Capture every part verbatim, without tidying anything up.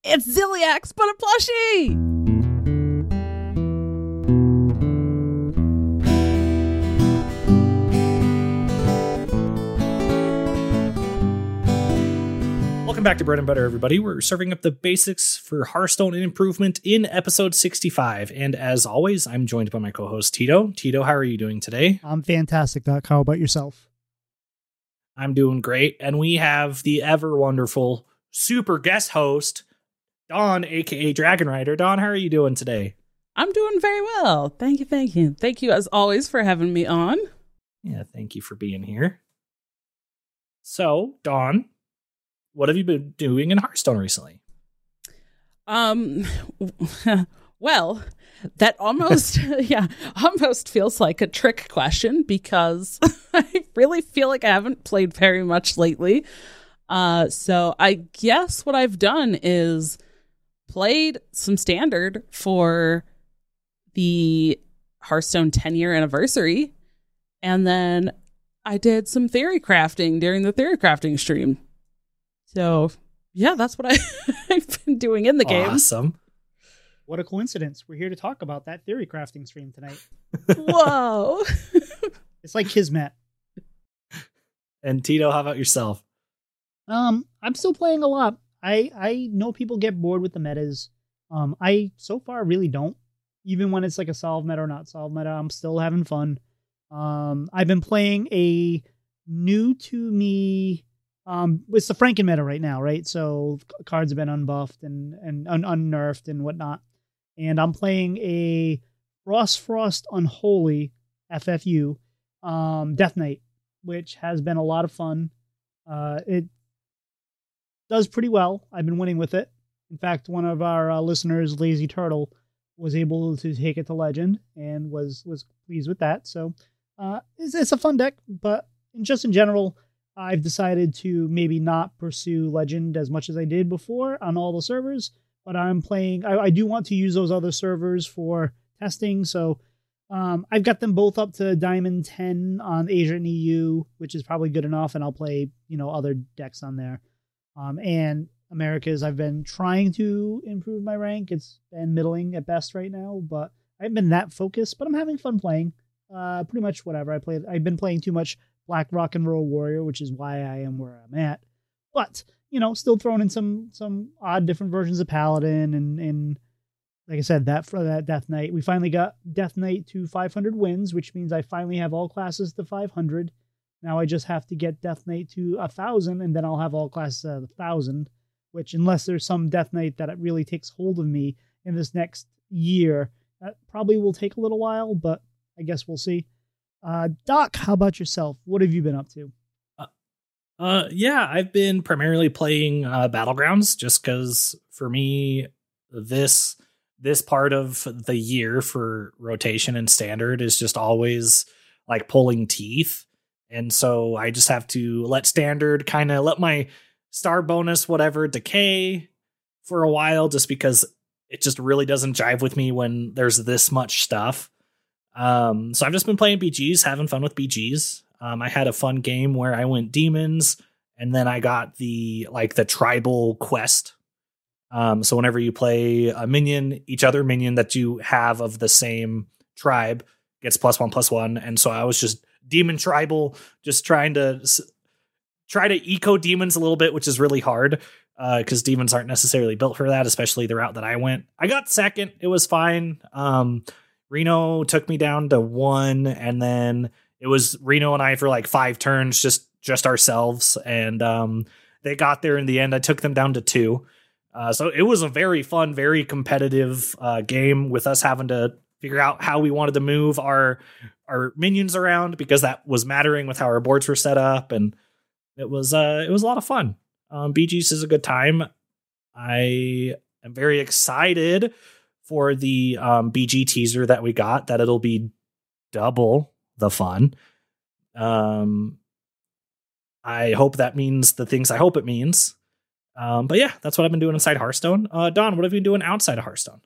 It's Ziliax, but a plushie! Welcome back to Bread and Butter, everybody. We're serving up the basics for Hearthstone and improvement in episode sixty-five. And as always, I'm joined by my co-host, Tito. Tito, how are you doing today? I'm fantastic, Doc. How about yourself? I'm doing great. And we have the ever wonderful super guest host, Dawn, aka Dragon Rider. Dawn, how are you doing today? I'm doing very well. Thank you, thank you. Thank you, as always, for having me on. Yeah, thank you for being here. So, Dawn, what have you been doing in Hearthstone recently? Um, well, that almost, yeah, almost feels like a trick question because I really feel like I haven't played very much lately. Uh, so I guess what I've done is played some Standard for the Hearthstone ten year anniversary, and then I did some theory crafting during the theory crafting stream. So, yeah, that's what I, I've been doing in the game. Awesome. What a coincidence. We're here to talk about that theory crafting stream tonight. Whoa. It's like Kismet. And Tito, how about yourself? Um, I'm still playing a lot. I, I know people get bored with the metas. Um, I, so far, really don't. Even when it's like a solve meta or not solve meta, I'm still having fun. Um, I've been playing a new to me... Um, it's the Franken meta right now, right? So cards have been unbuffed and, and un- unnerfed and whatnot. And I'm playing a Frost Frost Unholy F F U um, Death Knight, which has been a lot of fun. Uh, it does pretty well. I've been winning with it. In fact, one of our uh, listeners, Lazy Turtle, was able to take it to Legend and was was pleased with that. So uh, it's, it's a fun deck, but in, just in general, I've decided to maybe not pursue Legend as much as I did before on all the servers, but I'm playing, I, I do want to use those other servers for testing. So um, I've got them both up to Diamond ten on Asia and E U, which is probably good enough. And I'll play, you know, other decks on there. Um, and Americas, I've been trying to improve my rank. It's been middling at best right now, but I haven't been that focused, but I'm having fun playing. Uh, pretty much whatever I played. I've been playing too much Black Rock and Roll Warrior, which is why I am where I'm at. But, you know, still throwing in some some odd different versions of Paladin and, and like I said, that for that Death Knight. We finally got Death Knight to five hundred wins, which means I finally have all classes to five hundred. Now I just have to get Death Knight to one thousand, and then I'll have all classes at one thousand, which unless there's some Death Knight that it really takes hold of me in this next year, that probably will take a little while, but I guess we'll see. Uh, Doc, how about yourself? What have you been up to? Uh, uh yeah, I've been primarily playing uh, Battlegrounds just because for me, this this part of the year for rotation and Standard is just always like pulling teeth. And so I just have to let Standard kind of let my star bonus, whatever, decay for a while just because it just really doesn't jive with me when there's this much stuff. Um, so I've just been playing B Gs, having fun with B Gs. Um, I had a fun game where I went demons and then I got the, like the tribal quest. Um, so whenever you play a minion, each other minion that you have of the same tribe gets plus one, plus one. And so I was just demon tribal, just trying to s- try to eco demons a little bit, which is really hard. Uh, cause demons aren't necessarily built for that, especially the route that I went. I got second. It was fine. Um, Reno took me down to one, and then it was Reno and I for like five turns, just just ourselves, and um, they got there in the end. I took them down to two. Uh, so it was a very fun, very competitive uh, game with us having to figure out how we wanted to move our our minions around because that was mattering with how our boards were set up, and it was uh, it was a lot of fun. Um, B Gs is a good time. I am very excited for the um, B G teaser that we got, that it'll be double the fun. Um, I hope that means the things I hope it means. Um, but yeah, that's what I've been doing inside Hearthstone. Uh, Dawn, what have you been doing outside of Hearthstone?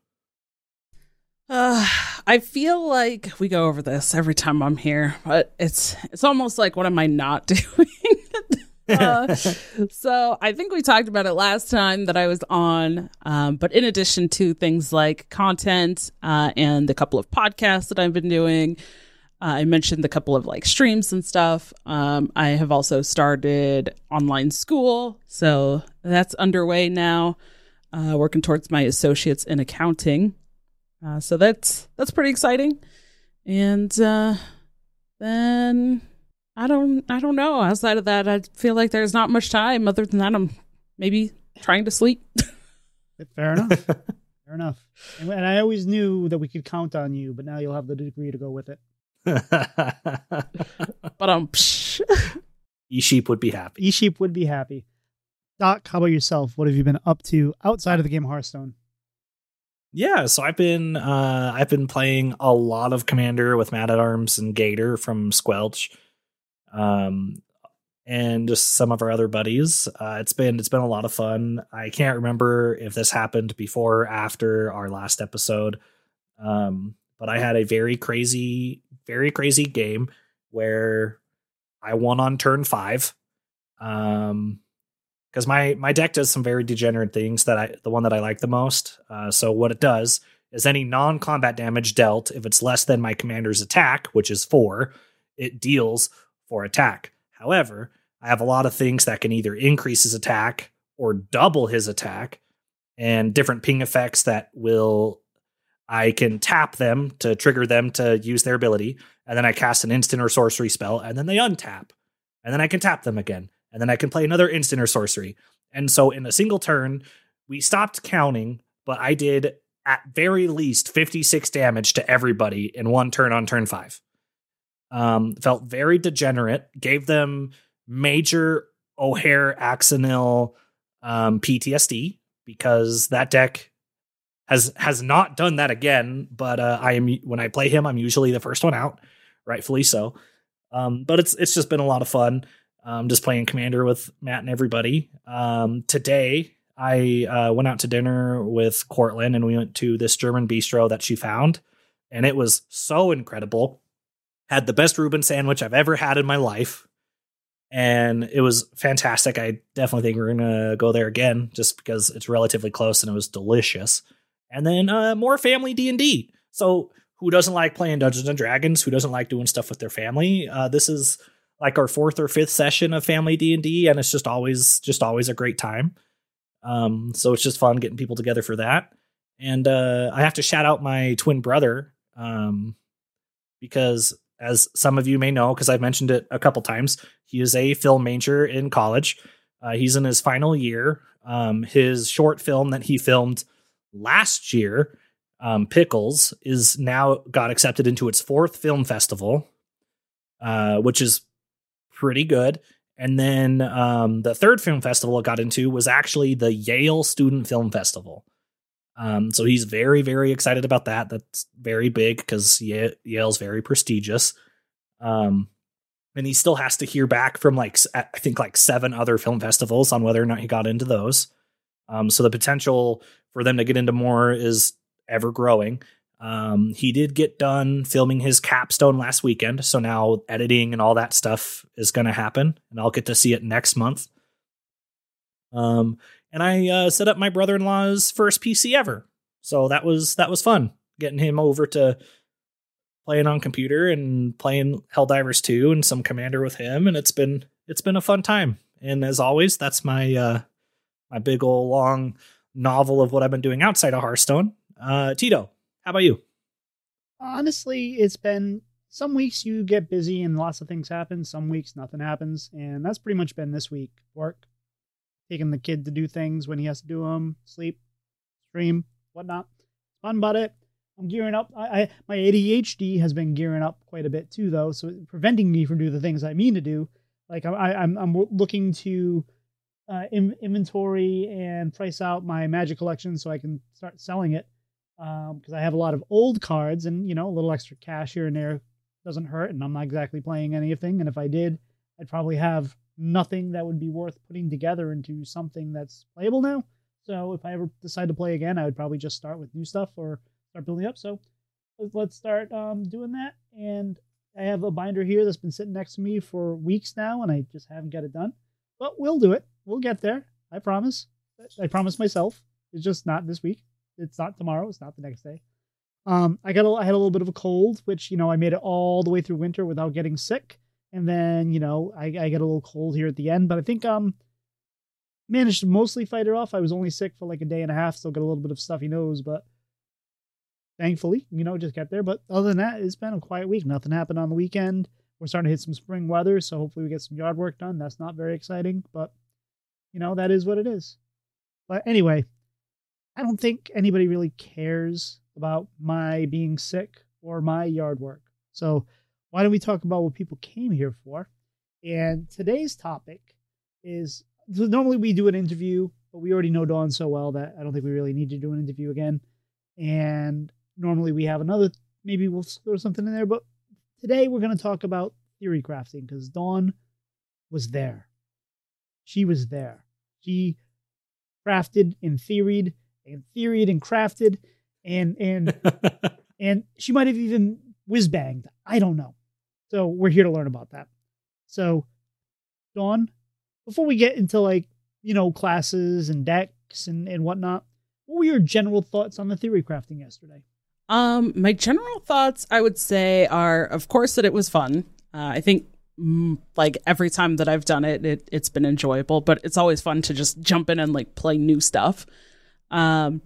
Uh, I feel like we go over this every time I'm here, but it's it's almost like, what am I not doing? uh, so I think we talked about it last time that I was on. Um, but in addition to things like content uh, and the couple of podcasts that I've been doing, uh, I mentioned the couple of like streams and stuff. Um, I have also started online school. So that's underway now, uh, working towards my associates in accounting. Uh, so that's that's pretty exciting. And uh, then... I don't I don't know. Outside of that, I feel like there's not much time. Other than that, I'm maybe trying to sleep. Fair enough. Fair enough. And, and I always knew that we could count on you, but now you'll have the degree to go with it. But um, E-Sheep would be happy. E-Sheep would be happy. Doc, how about yourself? What have you been up to outside of the game Hearthstone? Yeah, so I've been uh, I've been playing a lot of Commander with Man at Arms and Gator from Squelch. Um, and just some of our other buddies. Uh, it's been it's been a lot of fun. I can't remember if this happened before or after our last episode, um, but I had a very crazy, very crazy game where I won on turn five. Um, because my my deck does some very degenerate things that I the one that I like the most. Uh, so what it does is any non-combat damage dealt, if it's less than my commander's attack, which is four, it deals for attack. However, I have a lot of things that can either increase his attack or double his attack, and different ping effects that will, I can tap them to trigger them to use their ability, and then I cast an instant or sorcery spell, and then they untap, and then I can tap them again, and then I can play another instant or sorcery. And so in a single turn, we stopped counting, but I did at very least fifty-six damage to everybody in one turn on turn five. Um, felt very degenerate, gave them major O'Hare Axonil um, P T S D, because that deck has has not done that again. But uh, I am when I play him, I'm usually the first one out, rightfully so. Um, but it's it's just been a lot of fun, um, just playing Commander with Matt and everybody. Um, today, I uh, went out to dinner with Cortland, and we went to this German bistro that she found, and it was so incredible. Had the best Reuben sandwich I've ever had in my life, and it was fantastic. I definitely think we're going to go there again just because it's relatively close and it was delicious. And then uh, more family D and D. So who doesn't like playing Dungeons and Dragons? Who doesn't like doing stuff with their family? Uh, this is like our fourth or fifth session of family D and D, and it's just always just always a great time. Um, so it's just fun getting people together for that. And uh, I have to shout out my twin brother um, because, as some of you may know, because I've mentioned it a couple times, he is a film major in college. Uh, he's in his final year. Um, his short film that he filmed last year, um, Pickles, is now got accepted into its fourth film festival, uh, which is pretty good. And then um, the third film festival it got into was actually the Yale Student Film Festival. Um, so he's very, very excited about that. That's very big because Yale's very prestigious. Um, and he still has to hear back from like, I think like seven other film festivals on whether or not he got into those. Um, so the potential for them to get into more is ever growing. Um, he did get done filming his capstone last weekend. So now editing and all that stuff is going to happen, and I'll get to see it next month. Um, And I uh, set up my brother-in-law's first P C ever. So that was that was fun, getting him over to playing on computer and playing Helldivers two and some Commander with him. And it's been it's been a fun time. And as always, that's my uh, my big old long novel of what I've been doing outside of Hearthstone. Uh, Tito, how about you? Honestly, it's been some weeks you get busy and lots of things happen. Some weeks nothing happens. And that's pretty much been this week. Work. Taking the kid to do things when he has to do them, sleep, stream, whatnot. Fun about it. I'm gearing up. I, I my A D H D has been gearing up quite a bit too, though, so it's preventing me from doing the things I mean to do. Like I, I'm I'm looking to uh, in, inventory and price out my Magic collection so I can start selling it. Because um, I have a lot of old cards, and you know, a little extra cash here and there doesn't hurt. And I'm not exactly playing anything. And if I did, I'd probably have nothing that would be worth putting together into something that's playable now. So if I ever decide to play again, I would probably just start with new stuff or start building up. So let's start um, doing that. And I have a binder here that's been sitting next to me for weeks now, and I just haven't got it done. but we'll do it. We'll get there. I promise. I promise myself. It's just not this week. It's not tomorrow. It's not the next day. Um, I got a, I had a little bit of a cold, which, you know, I made it all the way through winter without getting sick. And then, you know, I, I got a little cold here at the end, but I think um managed to mostly fight it off. I was only sick for like a day and a half, still got a little bit of stuffy nose, but thankfully, you know, just got there. But other than that, it's been a quiet week. Nothing happened on the weekend. We're starting to hit some spring weather, so hopefully we get some yard work done. That's not very exciting, but, you know, that is what it is. But anyway, I don't think anybody really cares about my being sick or my yard work. So why don't we talk about what people came here for? And today's topic is, so normally we do an interview, but we already know Dawn so well that I don't think we really need to do an interview again. And normally we have another, maybe we'll throw something in there, but today we're going to talk about theory crafting because Dawn was there. She was there. She crafted and theoried and theoried and crafted and and and she might have even whiz banged. I don't know. So we're here to learn about that. So Dawn, before we get into like, you know, classes and decks and, and whatnot, what were your general thoughts on the theory crafting yesterday? Um, my general thoughts, I would say, are, of course, that it was fun. Uh, I think, mm, like, every time that I've done it, it, it's been enjoyable, but it's always fun to just jump in and, like, play new stuff. Um,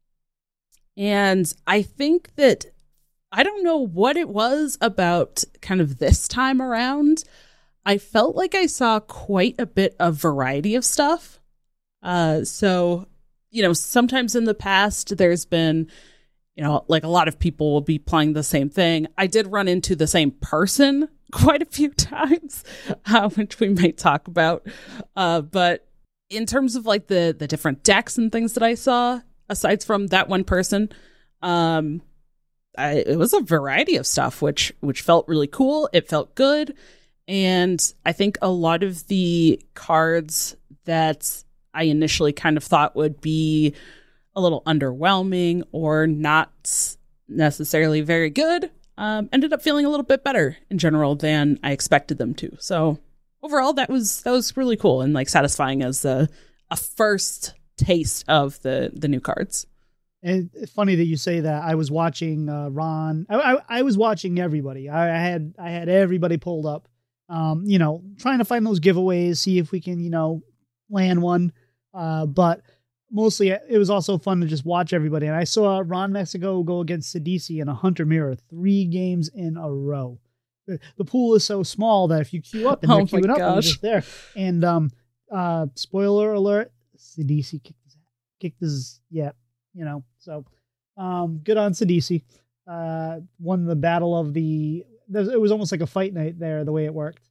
and I think that, I don't know what it was about kind of this time around. I felt like I saw quite a bit of variety of stuff. Uh, so, you know, sometimes in the past, there's been, you know, like a lot of people will be playing the same thing. I did run into the same person quite a few times, uh, which we might talk about. Uh, but in terms of like the, the different decks and things that I saw, aside from that one person, um, I, it was a variety of stuff, which which felt really cool. It felt good. And I think a lot of the cards that I initially kind of thought would be a little underwhelming or not necessarily very good um, ended up feeling a little bit better in general than I expected them to. So overall, that was that was really cool and like satisfying as a, a first taste of the the new cards. And it's funny that you say that. I was watching uh, Ron. I, I, I was watching everybody. I, I had I had everybody pulled up. Um, you know, trying to find those giveaways, see if we can, you know, land one. Uh, but mostly it was also fun to just watch everybody. And I saw Ron Mexico go against Sidisi in a Hunter Mirror three games in a row. The, the pool is so small that if you queue up and oh they're queuing up, gosh. you're just there. And um, uh, spoiler alert, Sidisi kicked his, kicked his, yeah, you know. So um, good on Sidisi. Uh, won the battle of the. It was almost like a fight night there, the way it worked.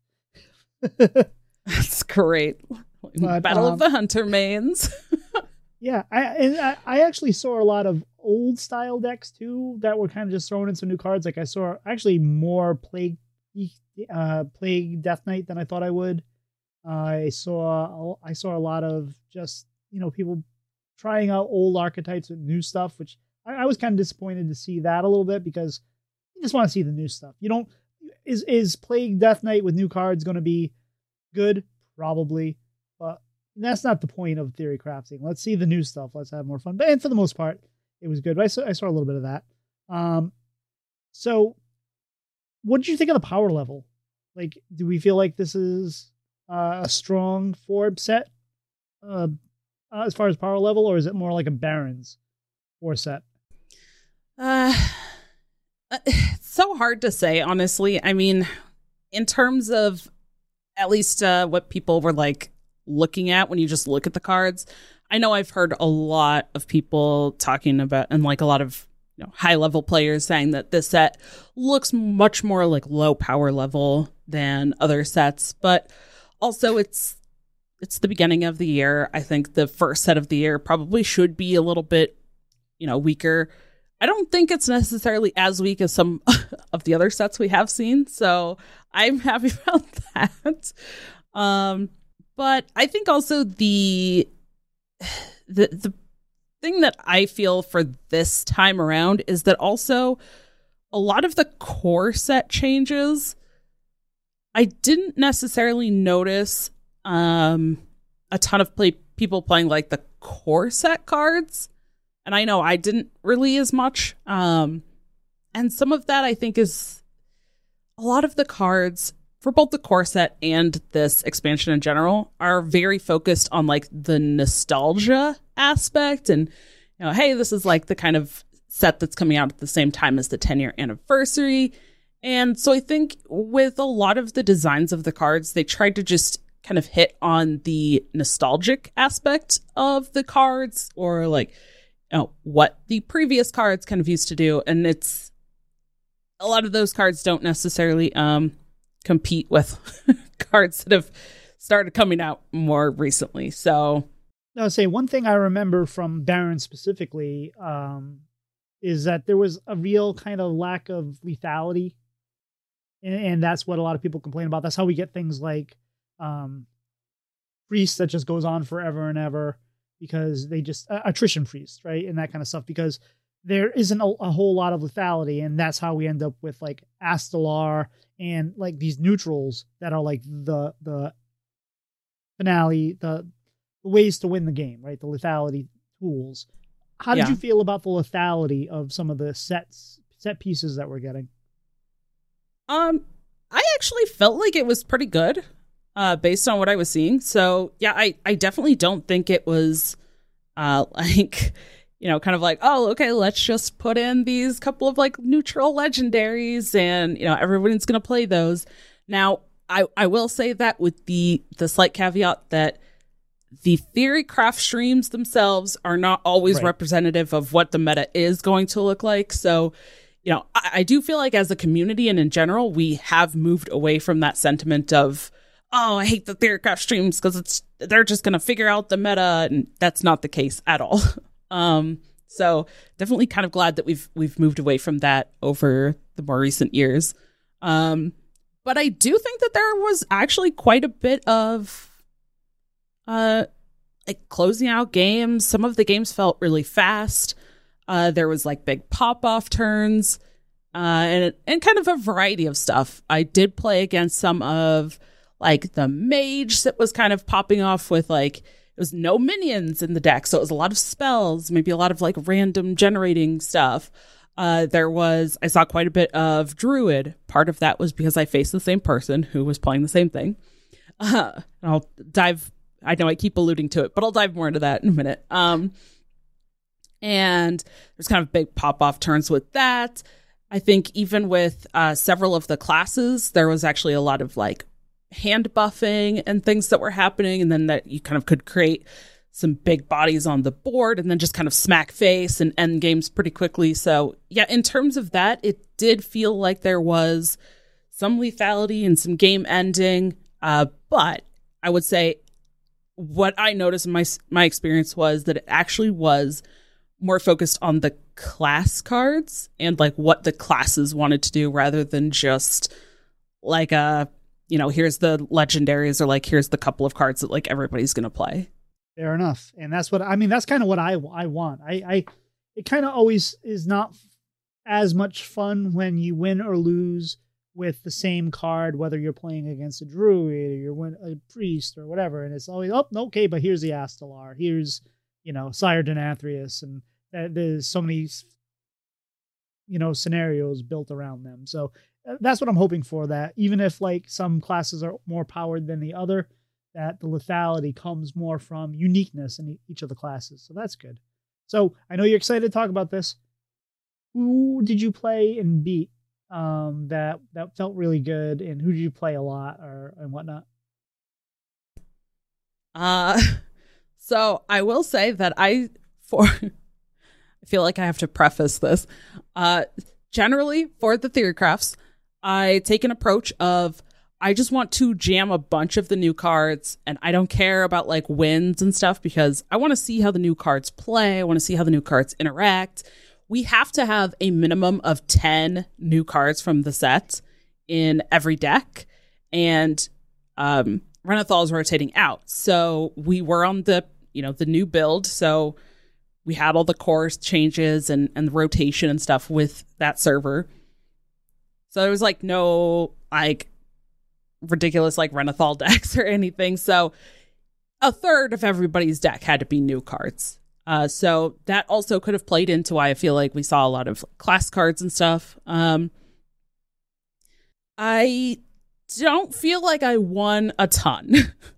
That's great. But, Battle um, of the Hunter Mains. Yeah, I, and I I actually saw a lot of old style decks too that were kind of just throwing in some new cards. Like I saw actually more Plague, uh, Plague Death Knight than I thought I would. Uh, I saw I saw a lot of just, you know, people trying out old archetypes with new stuff, which I, I was kind of disappointed to see that a little bit because you just want to see the new stuff. You don't is is Plague Death Knight with new cards going to be good? Probably, but that's not the point of theory crafting. Let's see the new stuff. Let's have more fun. But and for the most part, it was good. But I saw I saw a little bit of that. Um, so what did you think of the power level? Like, do we feel like this is uh, a strong Forb set uh, uh, as far as power level, or is it more like a Barons four set? Uh, it's so hard to say, honestly. I mean, in terms of at least uh, what people were like looking at when you just look at the cards, I know I've heard a lot of people talking about, and like a lot of, you know, high level players saying that this set looks much more like low power level than other sets, but also it's it's the beginning of the year. I think the first set of the year probably should be a little bit, you know, weaker. I don't think it's necessarily as weak as some of the other sets we have seen, so I'm happy about that. Um, but I think also the the the thing that I feel for this time around is that also a lot of the core set changes I didn't necessarily notice um, a ton of play people playing like the core set cards. And I know I didn't really as much. Um, and some of that I think is a lot of the cards for both the core set and this expansion in general are very focused on like the nostalgia aspect. And, you know, hey, this is like the kind of set that's coming out at the same time as the ten year anniversary. And so I think with a lot of the designs of the cards, they tried to just kind of hit on the nostalgic aspect of the cards, or like, you know, what the previous cards kind of used to do. And it's a lot of those cards don't necessarily um, compete with cards that have started coming out more recently. So I'll say one thing I remember from Baron specifically um, is that there was a real kind of lack of lethality. And, and that's what a lot of people complain about. That's how we get things like um, Priest that just goes on forever and ever because they just, uh, attrition Priest, right? And that kind of stuff, because there isn't a, a whole lot of lethality. And that's how we end up with like Astalar and like these neutrals that are like the, the finale, the, the ways to win the game, right? The lethality tools. How did Yeah. you feel about the lethality of some of the sets, set pieces that we're getting? Um, I actually felt like it was pretty good, uh, based on what I was seeing. So yeah, I, I definitely don't think it was, uh, like, you know, kind of like, oh, okay, let's just put in these couple of like neutral legendaries and, you know, everyone's going to play those. Now, I, I will say that with the, the slight caveat that the Theorycraft streams themselves are not always Right. representative of what the meta is going to look like. So, you know, I, I do feel like as a community and in general, we have moved away from that sentiment of, oh, I hate the Theorycraft streams because it's they're just going to figure out the meta, and that's not the case at all. um, so definitely kind of glad that we've we've moved away from that over the more recent years. Um, but I do think that there was actually quite a bit of uh, like closing out games. Some of the games felt really fast. Uh, there was like big pop-off turns, uh, and and kind of a variety of stuff. I did play against some of like the mage that was kind of popping off with like, it was no minions in the deck, so it was a lot of spells, maybe a lot of like random generating stuff. Uh, there was, I saw quite a bit of druid. Part of that was because I faced the same person who was playing the same thing. Uh, and I'll dive, I know I keep alluding to it, but I'll dive more into that in a minute. Um, And there's kind of big pop-off turns with that. I think even with uh, several of the classes, there was actually a lot of like hand buffing and things that were happening. And then that you kind of could create some big bodies on the board and then just kind of smack face and end games pretty quickly. So yeah, in terms of that, it did feel like there was some lethality and some game ending. Uh, but I would say what I noticed in my, my experience was that it actually was more focused on the class cards and like what the classes wanted to do rather than just like a, you know, here's the legendaries or like here's the couple of cards that like everybody's going to play. Fair enough. And that's what, I mean, that's kind of what I, I want. I, I, it kind of always is not as much fun when you win or lose with the same card, whether you're playing against a druid or you're win a priest or whatever. And it's always, oh, okay, but here's the Astalar. Here's, you know, Sire Denathrius, and uh, there's so many, you know, scenarios built around them. So uh, that's what I'm hoping for, that even if like some classes are more powered than the other, that the lethality comes more from uniqueness in each of the classes. So that's good. So I know you're excited to talk about this. Who did you play and beat um, that that felt really good, and who did you play a lot or and whatnot? Uh, so I will say that I, for, I feel like I have to preface this. Uh, generally for the Theorycrafts, I take an approach of, I just want to jam a bunch of the new cards, and I don't care about like wins and stuff because I want to see how the new cards play. I want to see how the new cards interact. We have to have a minimum of ten new cards from the set in every deck, and um, Renathal is rotating out. So we were on the, you know, the new build. So we had all the core changes and, and the rotation and stuff with that server. So there was like no like ridiculous like Renathal decks or anything. So a third of everybody's deck had to be new cards. Uh, so that also could have played into why I feel like we saw a lot of class cards and stuff. Um, I don't feel like I won a ton.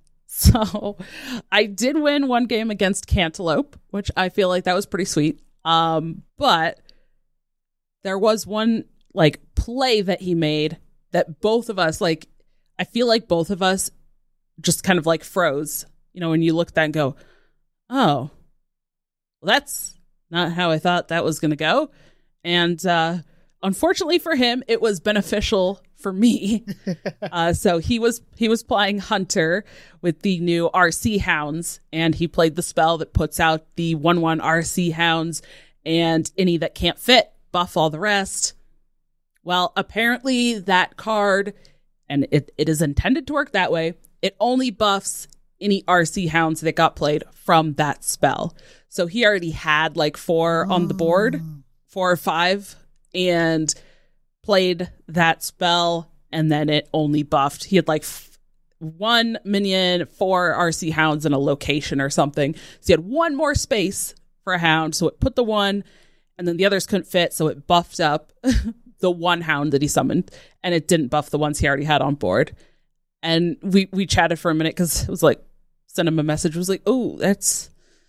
So I did win one game against Cantaloupe, which I feel like that was pretty sweet. Um, but there was one like play that he made that both of us, like, I feel like both of us just kind of like froze, you know, when you look at that and go, oh, well, that's not how I thought that was going to go. And uh, unfortunately for him, it was beneficial for me. uh, so he was he was playing Hunter with the new R C Hounds, and he played the spell that puts out the one one R C Hounds, and any that can't fit, buff all the rest. Well, apparently that card, and it, it is intended to work that way, it only buffs any R C Hounds that got played from that spell. So he already had like four on the board, four or five, and played that spell, and then it only buffed. He had like f- one minion, four R C Hounds, and a location or something. So he had one more space for a hound, so it put the one, and then the others couldn't fit, so it buffed up the one hound that he summoned, and it didn't buff the ones he already had on board. And we we chatted for a minute because it was like, sent him a message, was like, oh, that's,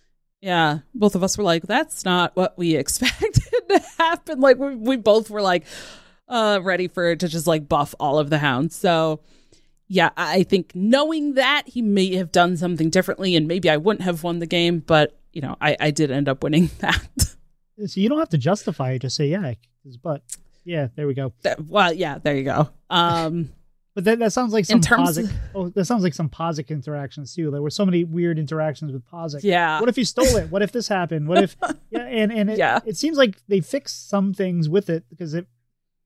yeah, both of us were like, that's not what we expected to happen. Like we, we both were like uh ready for it to just like buff all of the hounds. So yeah, I think knowing that, he may have done something differently, and maybe I wouldn't have won the game, but you know, I, I did end up winning that. So you don't have to justify it, just say, yeah, but yeah, there we go. That, well, yeah, there you go. Um But that, that sounds like some in terms Posic. of, oh, that sounds like some Posic interactions too. There were so many weird interactions with Posic. yeah. What if he stole it? What if this happened? What if? Yeah, and and it, Yeah. it seems like they fixed some things with it, because it.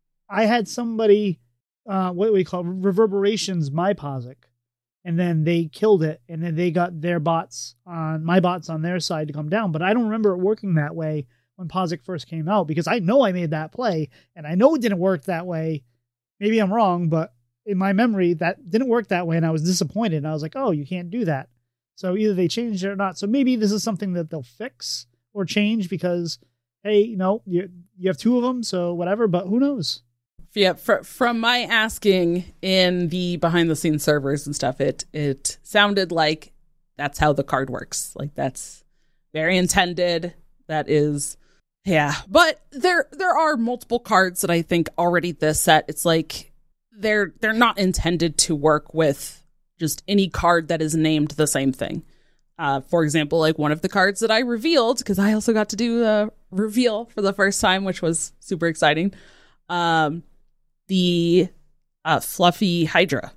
I had somebody, uh, what do we call it? Reverberations, my Posic, and then they killed it, and then they got their bots on my bots on their side to come down. But I don't remember it working that way when Posic first came out, because I know I made that play, and I know it didn't work that way. Maybe I'm wrong, but in my memory, that didn't work that way, and I was disappointed. And I was like, oh, you can't do that. So either they changed it or not. So maybe this is something that they'll fix or change because, hey, you know, you you have two of them, so whatever, but who knows? Yeah, fr- from my asking in the behind-the-scenes servers and stuff, it it sounded like that's how the card works. Like, that's very intended. That is, yeah. But there there are multiple cards that I think already this set, it's like, they're they're not intended to work with just any card that is named the same thing. Uh, for example, like one of the cards that I revealed, because I also got to do a reveal for the first time, which was super exciting. Um, the uh, Fluffy Hydra.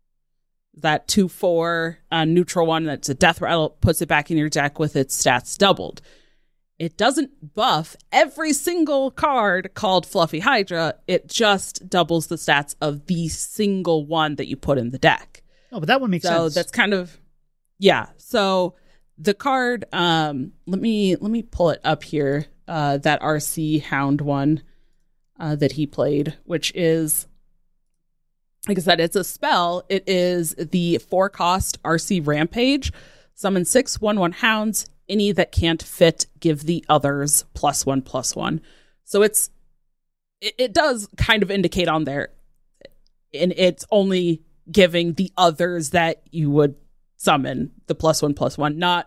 That two four uh, neutral one that's a death rattle, puts it back in your deck with its stats doubled. It doesn't buff every single card called Fluffy Hydra. It just doubles the stats of the single one that you put in the deck. Oh, but that one makes so sense. So that's kind of, yeah. So the card, um, let me let me pull it up here. Uh, that R C Hound one uh, that he played, which is, like I said, it's a spell. It is the four cost R C Rampage. Summon six one one hounds. Any that can't fit, give the others plus one, plus one. So it's, it, it does kind of indicate on there, and it's only giving the others that you would summon the plus one, plus one, not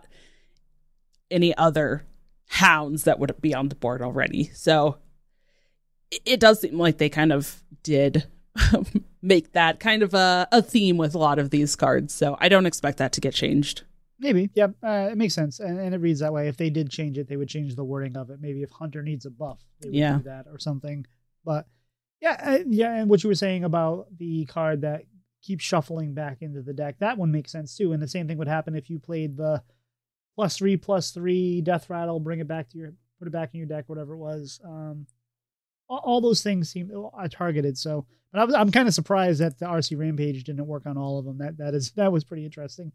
any other hounds that would be on the board already. So it, it does seem like they kind of did make that kind of a, a theme with a lot of these cards. So I don't expect that to get changed. Maybe. Yeah, uh, it makes sense. And, and it reads that way. If they did change it, they would change the wording of it. Maybe if Hunter needs a buff, they would Yeah. do that or something. But yeah, uh, yeah. And what you were saying about the card that keeps shuffling back into the deck, that one makes sense too. And the same thing would happen if you played the plus three, plus three, death rattle, bring it back to your, put it back in your deck, whatever it was. Um, all, all those things seem uh, targeted. So, but I was, I'm kind of surprised that the R C Rampage didn't work on all of them. That that is that was pretty interesting.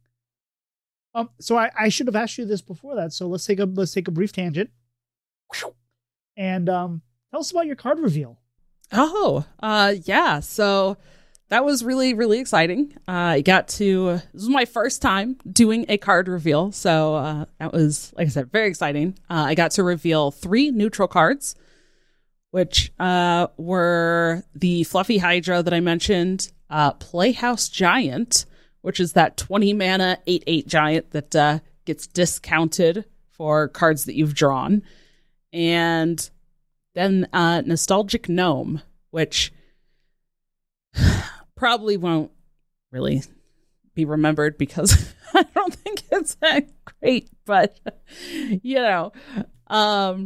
Um, so I, I should have asked you this before that. So let's take a let's take a brief tangent, and um, tell us about your card reveal. Oh, uh, yeah. So that was really, really exciting. Uh, I got to, this was my first time doing a card reveal. So uh, that was, like I said, very exciting. Uh, I got to reveal three neutral cards, which uh, were the Fluffy Hydra that I mentioned, uh, Playhouse Giant, which is that twenty mana eight eight giant that uh, gets discounted for cards that you've drawn. And then uh, Nostalgic Gnome, which probably won't really be remembered because I don't think it's that great, but you know, um,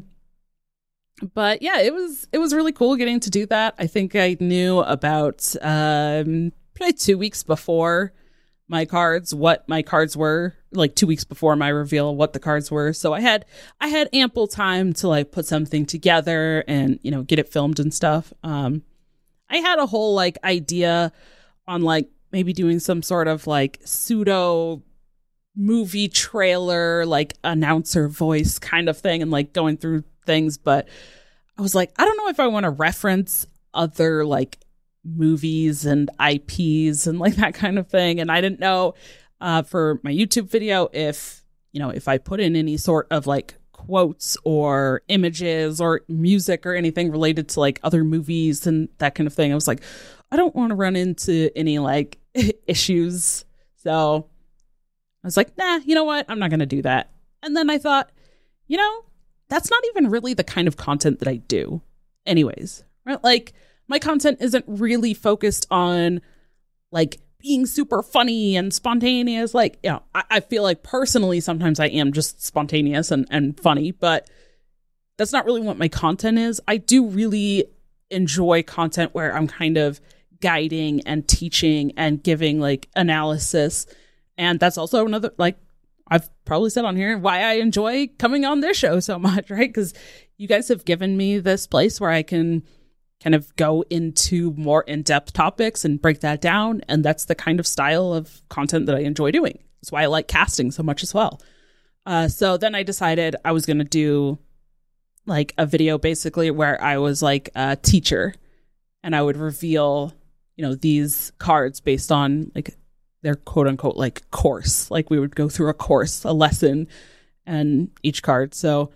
but yeah, it was, it was really cool getting to do that. I think I knew about, um, probably two weeks before my cards, what my cards were, like two weeks before my reveal, what the cards were. So I had, I had ample time to like put something together and, you know, get it filmed and stuff. Um, I had a whole like idea on like maybe doing some sort of like pseudo movie trailer, like announcer voice kind of thing and like going through things. But I was like, I don't know if I want to reference other like movies and I Ps and like that kind of thing. And I didn't know uh, for my YouTube video if, you know, if I put in any sort of like quotes or images or music or anything related to like other movies and that kind of thing. I was like, I don't want to run into any like issues. So I was like, nah, you know what? I'm not going to do that. And then I thought, you know, that's not even really the kind of content that I do anyways, right? Like my content isn't really focused on like being super funny and spontaneous. Like, you know, I, I feel like personally, sometimes I am just spontaneous and, and funny, but that's not really what my content is. I do really enjoy content where I'm kind of guiding and teaching and giving like analysis. And that's also another, like I've probably said on here, why I enjoy coming on this show so much, right? Because you guys have given me this place where I can kind of go into more in-depth topics and break that down. And that's the kind of style of content that I enjoy doing. That's why I like casting so much as well. Uh, so then I decided I was going to do like a video basically where I was like a teacher and I would reveal, you know, these cards based on like their quote unquote like course. Like we would go through a course, a lesson and each card. So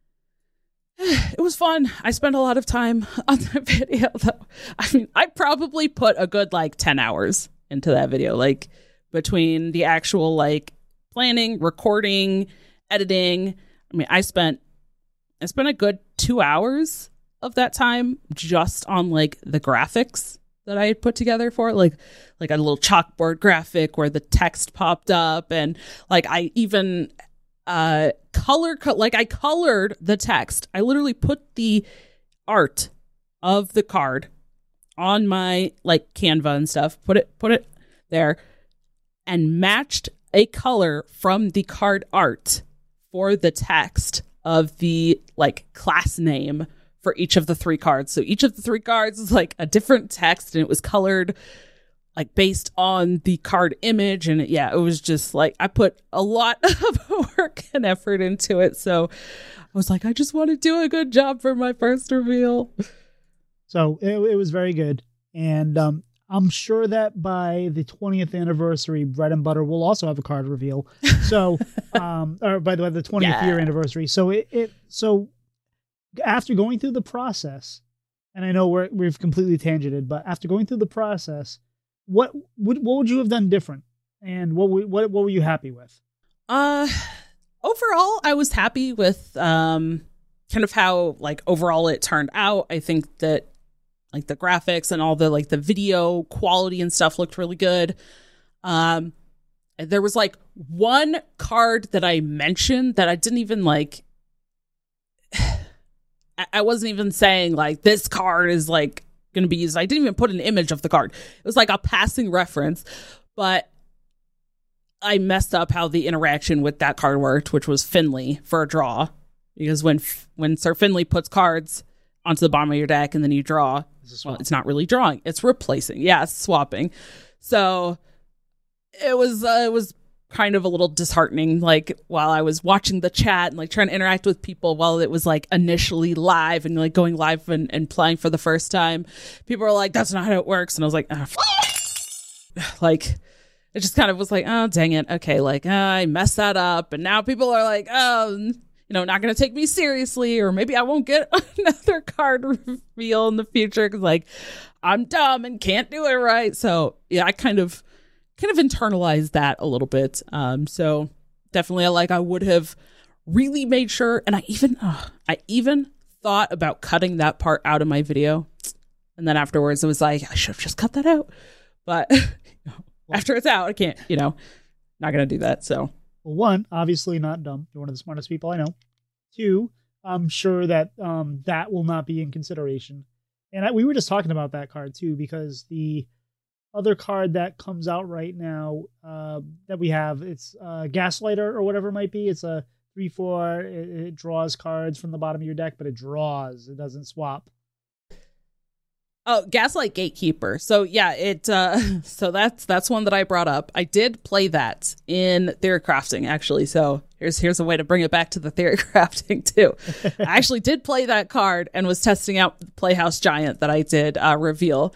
it was fun. I spent a lot of time on the video though. I mean, I probably put a good like ten hours into that video, like between the actual like planning, recording, editing. I mean, I spent I spent a good two hours of that time just on like the graphics that I had put together for it, like like a little chalkboard graphic where the text popped up, and like I even uh color co- like I colored the text. I literally put the art of the card on my like Canva and stuff, put it put it there and matched a color from the card art for the text of the like class name for each of the three cards. So each of the three cards is like a different text, and it was colored like based on the card image. And it, yeah, it was just like I put a lot of work and effort into it. So I was like, I just want to do a good job for my first reveal. So it, it was very good. And um, I'm sure that by the twentieth anniversary, Bread and Butter will also have a card reveal. So, um, or by the way, the twentieth yeah. year anniversary. So it, it, so after going through the process, and I know we're, we've completely tangented, but after going through the process, what would, what would you have done different? And what, what, what were you happy with? Uh, overall, I was happy with, um, kind of how like overall it turned out. I think that like the graphics and all the like the video quality and stuff looked really good. Um, there was like one card that I mentioned that I didn't even like. I wasn't even saying like this card is like going to be used. I didn't even put an image of the card. It was like a passing reference, but I messed up how the interaction with that card worked, which was Finley for a draw. Because when when Sir Finley puts cards onto the bottom of your deck and then you draw, well, it's not really drawing, it's replacing. Yeah, it's swapping. So it was uh, it was kind of a little disheartening, like while I was watching the chat and like trying to interact with people while it was like initially live and like going live and, and playing for the first time. People were like, that's not how it works. And I was like, oh, f-. like, it just kind of was like, oh, dang it. Okay, like, uh, I messed that up. And now people are like, oh, you know, not going to take me seriously. Or maybe I won't get another card reveal in the future because, like, I'm dumb and can't do it right. So, yeah, I kind of kind of internalized that a little bit. Um, so, definitely, like, I would have really made sure. And I even, uh, I even thought about cutting that part out of my video. And then afterwards, it was like, I should have just cut that out. But after it's out, I can't, you know, not going to do that. So, well, one, obviously not dumb. You're one of the smartest people I know. Two, I'm sure that um, that will not be in consideration. And I, we were just talking about that card too, because the other card that comes out right now uh, that we have, it's uh, Gaslighter or whatever it might be. It's a three four. It, it draws cards from the bottom of your deck, but it draws. It doesn't swap. Oh, Gaslight Gatekeeper. So yeah, it. Uh, so that's that's one that I brought up. I did play that in Theory Crafting, actually. So here's here's a way to bring it back to the Theory Crafting too. I actually did play that card and was testing out the Playhouse Giant that I did uh, reveal.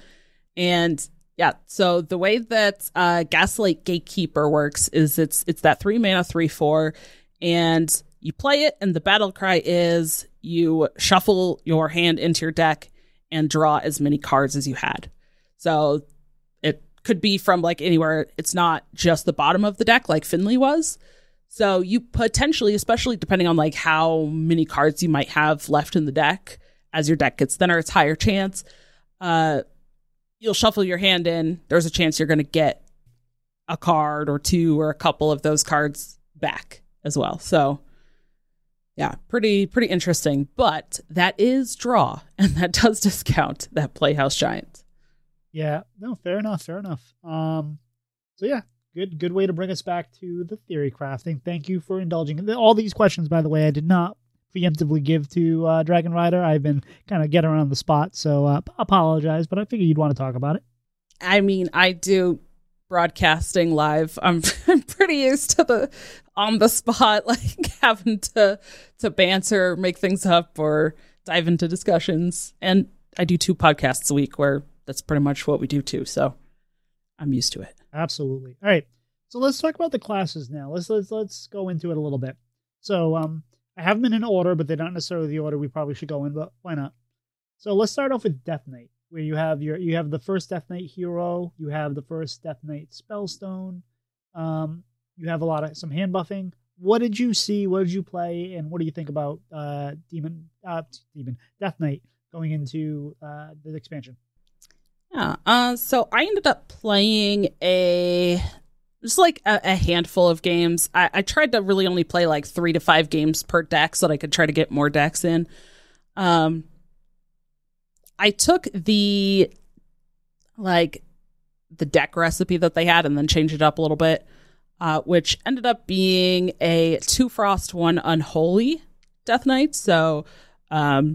And yeah, so the way that uh, Gaslight Gatekeeper works is it's it's that three mana three four, and you play it, and the battle cry is you shuffle your hand into your deck and draw as many cards as you had. So it could be from like anywhere. It's not just the bottom of the deck like Finley was. So you potentially, especially depending on like how many cards you might have left in the deck, as your deck gets thinner, it's higher chance. Uh, you'll shuffle your hand in. There's a chance you're going to get a card or two or a couple of those cards back as well. So yeah, pretty pretty interesting, but that is draw, and that does discount that Playhouse Giant. Yeah, no, fair enough, fair enough. Um, so yeah, good good way to bring us back to the Theory Crafting. Thank you for indulging. All these questions, by the way, I did not preemptively give to uh, Dragon Rider. I've been kind of getting around the spot, so uh, apologize, but I figured you'd want to talk about it. I mean, I do broadcasting live. I'm, I'm pretty used to the on the spot, like having to to banter, make things up, or dive into discussions. And I do two podcasts a week where that's pretty much what we do too. So I'm used to it. Absolutely. All right. So let's talk about the classes now. Let's let's let's go into it a little bit. So um, I have them in an order, but they're not necessarily the order we probably should go in. But why not? So let's start off with Death Knight, where you have your you have the first Death Knight hero, you have the first Death Knight Spellstone, um, you have a lot of some hand buffing. What did you see? What did you play? And what do you think about uh, Demon uh, Demon Death Knight going into uh, the expansion? Yeah. Uh, so I ended up playing a just like a, a handful of games. I, I tried to really only play like three to five games per deck so that I could try to get more decks in. Um. I took the like the deck recipe that they had and then changed it up a little bit, uh, which ended up being a two frost, one unholy Death Knight. So, um,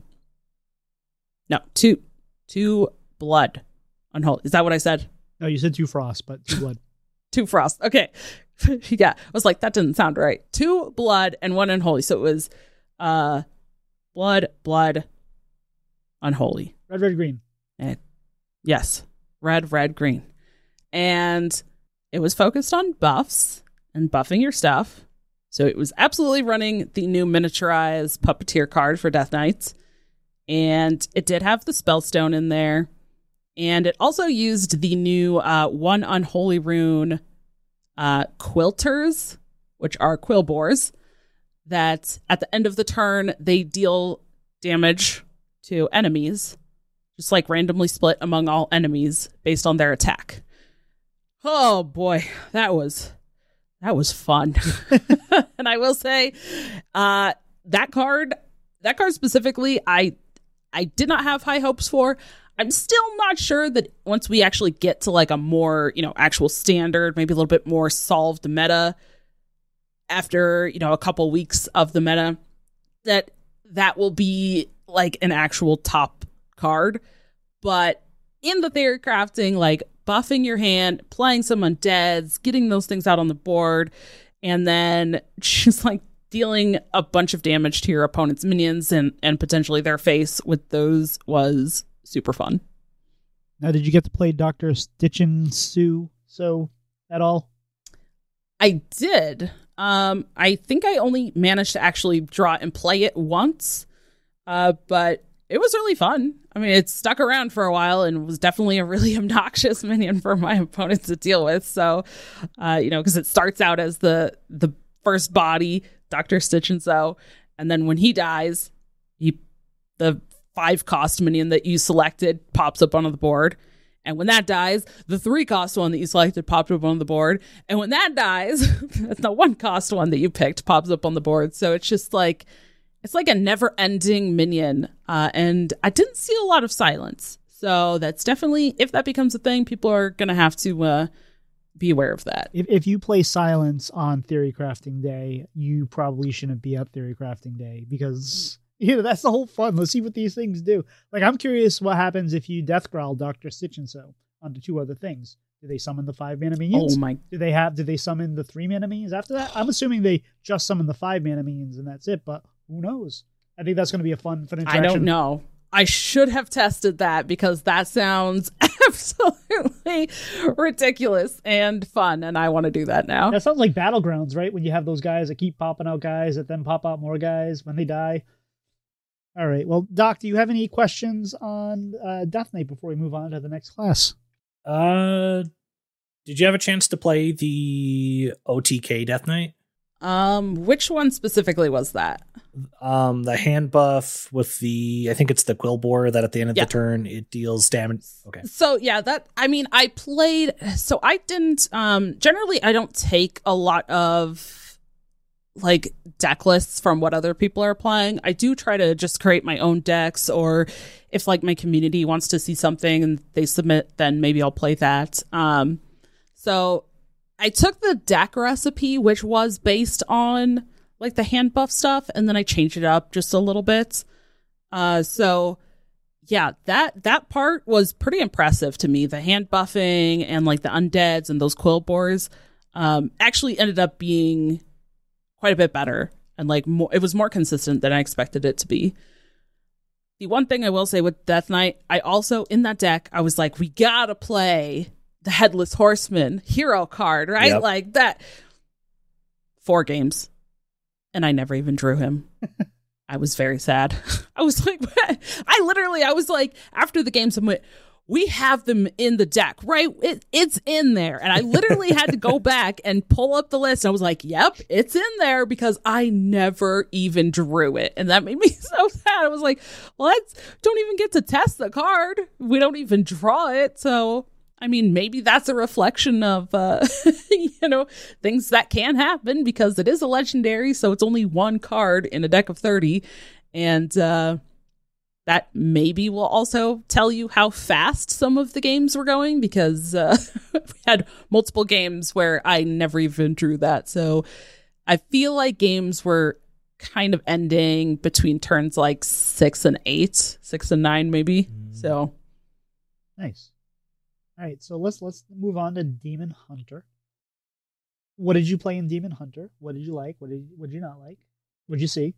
no, two two blood unholy. Is that what I said? No, you said two frost, but two blood. Two frost. Okay, yeah, I was like that didn't sound right. Two blood and one unholy. So it was, uh, blood, blood, unholy. Red, red, green. And yes, red, red, green. And it was focused on buffs and buffing your stuff. So it was absolutely running the new miniaturized Puppeteer card for Death Knights. And it did have the Spellstone in there. And it also used the new uh, one Unholy Rune uh, Quilters, which are Quillbores, that at the end of the turn, they deal damage to enemies, just like randomly split among all enemies based on their attack. Oh boy, that was that was fun. And I will say, uh, that card, that card specifically, I I did not have high hopes for. I'm still not sure that once we actually get to like a more, you know, actual standard, maybe a little bit more solved meta after, you know, a couple weeks of the meta, that that will be like an actual top card. But in the Theory Crafting, like buffing your hand, playing some undeads, getting those things out on the board, and then just like dealing a bunch of damage to your opponent's minions and, and potentially their face with those was super fun. Now, did you get to play Doctor Stitchin Sue so at all? I did. Um, I think I only managed to actually draw and play it once, uh, but it was really fun. I mean, it stuck around for a while and was definitely a really obnoxious minion for my opponent to deal with. So, uh, you know, because it starts out as the the first body, Doctor Stitch and so, and then when he dies, he the five cost minion that you selected pops up onto the board. And when that dies, the three cost one that you selected popped up on the board. And when that dies, the one cost one that you picked pops up on the board. So it's just like, it's like a never ending minion. Uh, and I didn't see a lot of silence. So that's definitely, if that becomes a thing, people are going to have to uh, be aware of that. If, if you play silence on Theory Crafting Day, you probably shouldn't be at Theory Crafting Day because... You know, that's the whole fun. Let's see what these things do. Like, I'm curious what happens if you Death Growl Doctor Stitch and so onto two other things. Do they summon the five mana minions? Oh my! Do they have? Do they summon the three mana minions after that? I'm assuming they just summon the five mana minions and that's it. But who knows? I think that's going to be a fun, fun interaction. I don't know. I should have tested that because that sounds absolutely ridiculous and fun, and I want to do that now. That sounds like Battlegrounds, right? When you have those guys that keep popping out guys that then pop out more guys when they die. All right. Well, Doc, do you have any questions on uh, Death Knight before we move on to the next class? Uh, did you have a chance to play the O T K Death Knight? Um, which one specifically was that? Um, the hand buff with the, I think it's the Quill Boar that at the end of yeah. the turn it deals damage. Okay. So yeah, that I mean, I played. So I didn't. Um, generally, I don't take a lot of like deck lists from what other people are playing. I do try to just create my own decks, or if like my community wants to see something and they submit, then maybe I'll play that. Um, so I took the deck recipe, which was based on like the hand buff stuff, and then I changed it up just a little bit. Uh, so yeah, that that part was pretty impressive to me. The hand buffing and like the undeads and those quill boars um, actually ended up being quite a bit better, and like more, it was more consistent than I expected it to be. The one thing I will say with Death Knight, I also in that deck I was like, we gotta play the Headless Horseman hero card, right? Yep. Like that. Four games, and I never even drew him. I was very sad. I was like, I literally, I was like, after the games, I went, we have them in the deck, right? It, it's in there. And I literally had to go back and pull up the list. And I was like, yep, it's in there because I never even drew it. And that made me so sad. I was like, well, I don't even get to test the card. We don't even draw it. So, I mean, maybe that's a reflection of, uh, you know, things that can happen because it is a legendary. So it's only one card in a deck of thirty. And, uh, that maybe will also tell you how fast some of the games were going because uh, we had multiple games where I never even drew that. So I feel like games were kind of ending between turns like six and eight, six and nine maybe. Mm. So nice. All right, so let's let's move on to Demon Hunter. What did you play in Demon Hunter? What did you like? What did what did you not like? What did you see?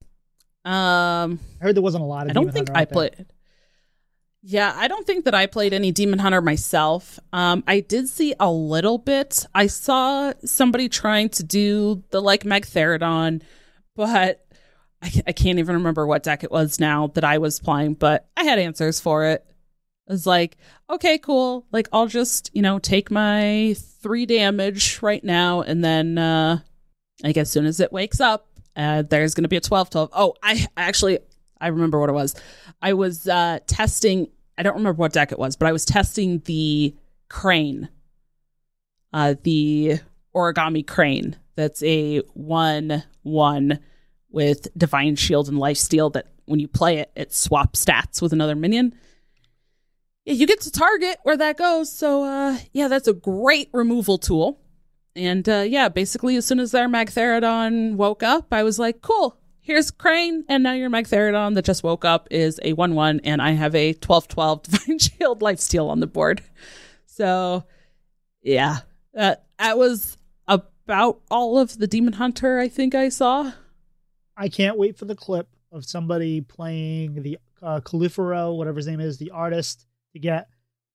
Um, I heard there wasn't a lot of I don't Demon think Hunter I played. Yeah, I don't think that I played any Demon Hunter myself. Um, I did see a little bit. I saw somebody trying to do the like Magtheridon, but I, I can't even remember what deck it was now that I was playing, but I had answers for it. I was like, okay, cool. Like, I'll just, you know, take my three damage right now, and then, uh, like, as soon as it wakes up, Uh, there's going to be a twelve twelve. Oh, I actually, I remember what it was. I was uh, testing, I don't remember what deck it was, but I was testing the Crane, uh, the Origami Crane. That's a one one with Divine Shield and Lifesteal that when you play it, it swaps stats with another minion. Yeah, you get to target where that goes. So, uh, yeah, that's a great removal tool. And uh, yeah, basically, as soon as their Magtheridon woke up, I was like, cool, here's Crane. And now your Magtheridon that just woke up is a one one. And I have a twelve twelve Divine Shield Lifesteal on the board. So yeah, uh, that was about all of the Demon Hunter I think I saw. I can't wait for the clip of somebody playing the uh, Califero, whatever his name is, the artist, to get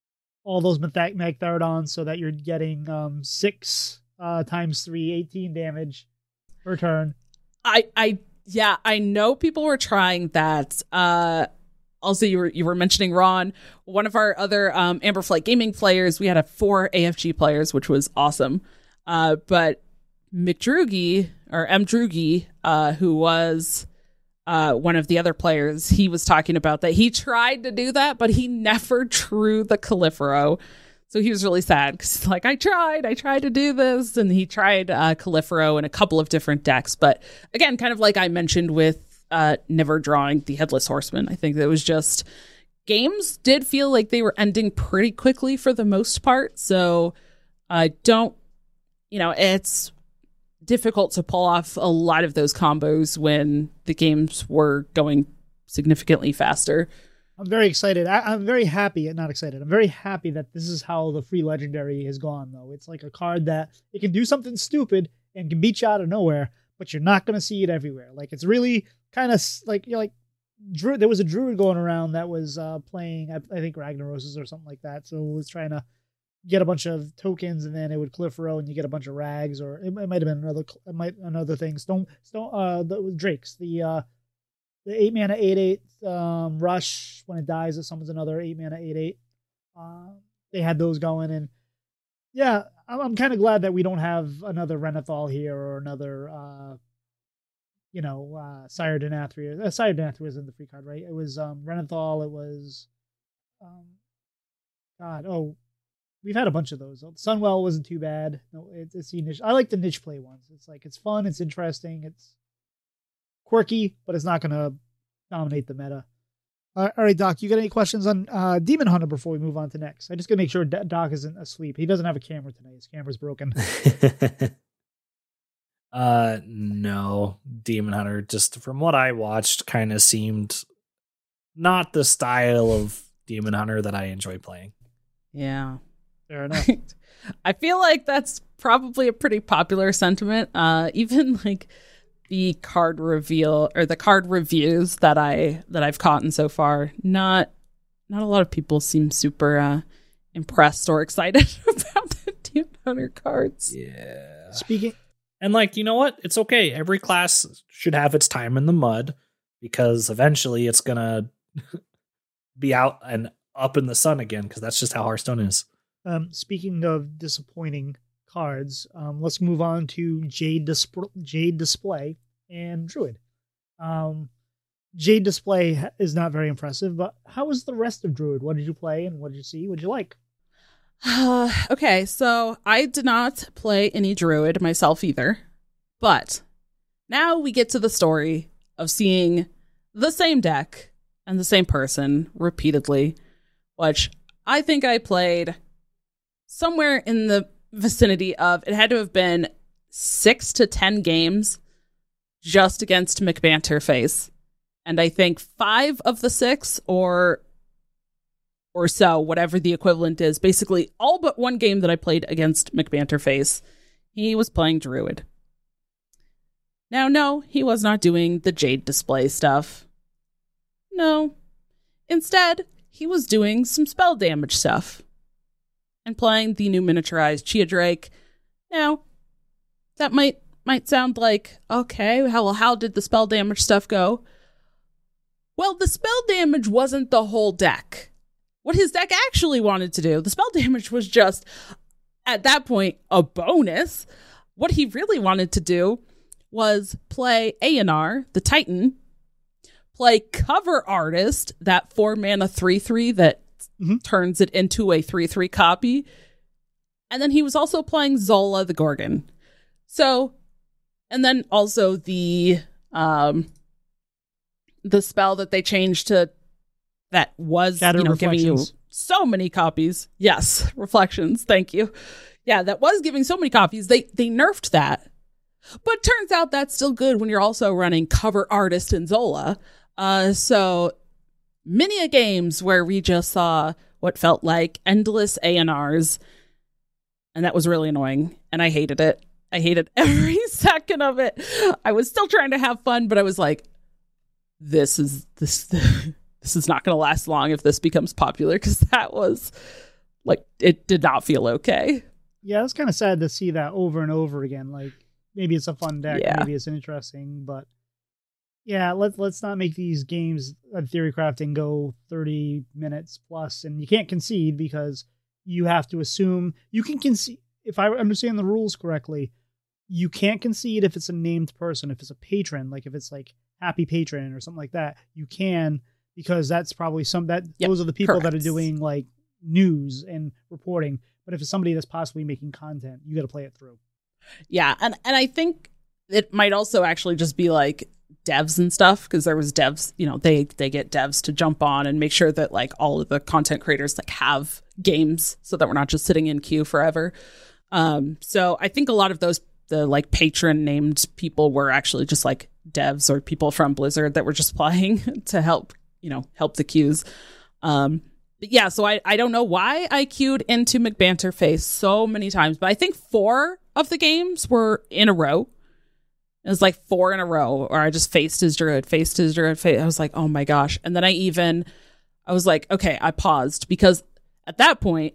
all those Magth- Magtheridons so that you're getting um, six uh, times three, eighteen damage per turn. I, I, yeah, I know people were trying that. Uh, also, you were you were mentioning Ron, one of our other um, Amberflight Gaming players. We had a four A F G players, which was awesome. Uh, but McDrugy or M Drugy, uh, who was uh, one of the other players, he was talking about that he tried to do that, but he never drew the Califero. So he was really sad because like, I tried, I tried to do this. And he tried uh, Califero in a couple of different decks. But again, kind of like I mentioned with uh, never drawing the Headless Horseman, I think that was just games did feel like they were ending pretty quickly for the most part. So I don't, you know, it's difficult to pull off a lot of those combos when the games were going significantly faster. I'm very excited. I, I'm very happy, not excited. I'm very happy that this is how the free legendary has gone, though. It's like a card that it can do something stupid and can beat you out of nowhere, but you're not going to see it everywhere. Like, it's really kind of like, you know, like, Druid, there was a Druid going around that was uh, playing, I, I think, Ragnaroses or something like that. So it was trying to get a bunch of tokens, and then it would Califero, and you get a bunch of rags, or it, it might have been another, it might another thing. Stone, stone, uh, the Drakes, the uh, the eight mana eight eight um, rush when it dies, it summons another eight mana eight eight. Uh, they had those going, and yeah, I'm, I'm kind of glad that we don't have another Renathal here or another, uh, you know, uh, Sire Denathria. Uh, Sire Denathria was in the free card, right? It was um, Renathal. It was, um, God, oh. We've had a bunch of those. Sunwell wasn't too bad. No, it's, it's the niche. I like the niche play ones. It's like, it's fun. It's interesting. It's quirky, but it's not going to dominate the meta. Uh, all right, Doc, you got any questions on uh, Demon Hunter before we move on to next? I just got to make sure D- Doc isn't asleep. He doesn't have a camera tonight. His camera's broken. uh, no, Demon Hunter, just from what I watched, kind of seemed not the style of Demon Hunter that I enjoy playing. Yeah. Fair enough. I feel like that's probably a pretty popular sentiment. Uh, even like the card reveal or the card reviews that I that I've caught in so far, not not a lot of people seem super uh, impressed or excited about the Demon Hunter cards. Yeah. Speaking, and like, you know what? It's okay. Every class should have its time in the mud because eventually it's gonna be out and up in the sun again, because that's just how Hearthstone is. Um, speaking of disappointing cards, um, let's move on to Jade, Disp- Jade Display and Druid. Um, Jade Display is not very impressive, but how was the rest of Druid? What did you play and what did you see? What did you like? Uh, okay, so I did not play any Druid myself either, but now we get to the story of seeing the same deck and the same person repeatedly, which I think I played somewhere in the vicinity of, it had to have been six to ten games just against McBanterface. And I think five of the six or or so, whatever the equivalent is, basically all but one game that I played against McBanterface, he was playing Druid. Now, no, he was not doing the Jade Display stuff. No. Instead, he was doing some spell damage stuff and playing the new miniaturized Chia Drake. Now, that might might sound like, okay, how, well, how did the spell damage stuff go? Well, the spell damage wasn't the whole deck. What his deck actually wanted to do, the spell damage was just, at that point, a bonus. What he really wanted to do was play A N R, the Titan, play Cover Artist, that four mana three three that mm-hmm. turns it into a three three copy. And then he was also playing Zola the Gorgon. So, and then also the um, the spell that they changed to that was, Shadow you know, giving you so many copies. Yes, Reflections. Thank you. Yeah, that was giving so many copies. They they nerfed that. But turns out that's still good when you're also running Cover Artist and Zola. Uh, so many a games where we just saw what felt like endless A N Rs. And that was really annoying. And I hated it. I hated every second of it. I was still trying to have fun, but I was like, this is this this is not going to last long if this becomes popular, because that was Like, it did not feel okay. Yeah, it's kind of sad to see that over and over again. Like, maybe it's a fun deck, Yeah. maybe it's interesting, but yeah, let's let's not make these games of theory crafting go thirty minutes plus, and you can't concede because you have to assume you can concede. If I understand the rules correctly, you can't concede if it's a named person. If it's a patron, like if it's like Happy Patron or something like that, you can, because that's probably some that Yep, those are the people that are correct. doing like news and reporting. But if it's somebody that's possibly making content, you got to play it through. Yeah, and, and I think it might also actually just be like devs and stuff, because there was devs, you know, they they get devs to jump on and make sure that like all of the content creators like have games so that we're not just sitting in queue forever. Um, so I think a lot of those the like patron named people were actually just like devs or people from Blizzard that were just playing to help, you know, help the queues. Um, but yeah, so I, I don't know why I queued into McBanterface so many times, but I think four of the games were in a row. It was like four in a row, or I just faced his druid, faced his druid. Fa- I was like, oh my gosh. And then I even, I was like, okay, I paused because at that point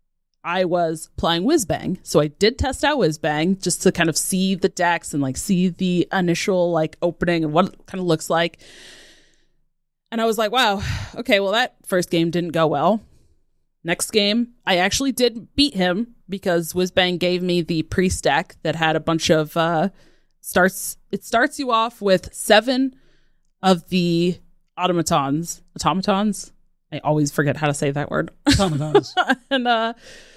I was playing Whizbang. So I did test out Whizbang just to kind of see the decks and like see the initial like opening and what it kind of looks like. And I was like, wow, okay, well, that first game didn't go well. Next game, I actually did beat him because Whizbang gave me the priest deck that had a bunch of uh, starts. It starts you off with seven of the automatons. Automatons? I always forget how to say that word. Automatons. and uh,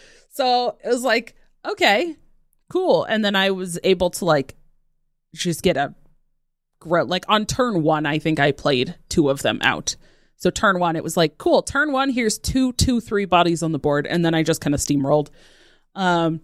so it was like, okay, cool. And then I was able to like just get a grow. Like on turn one, I think I played two of them out. So turn one, it was like, cool. Turn one, here's two, two, three bodies on the board. And then I just kind of steamrolled. Um,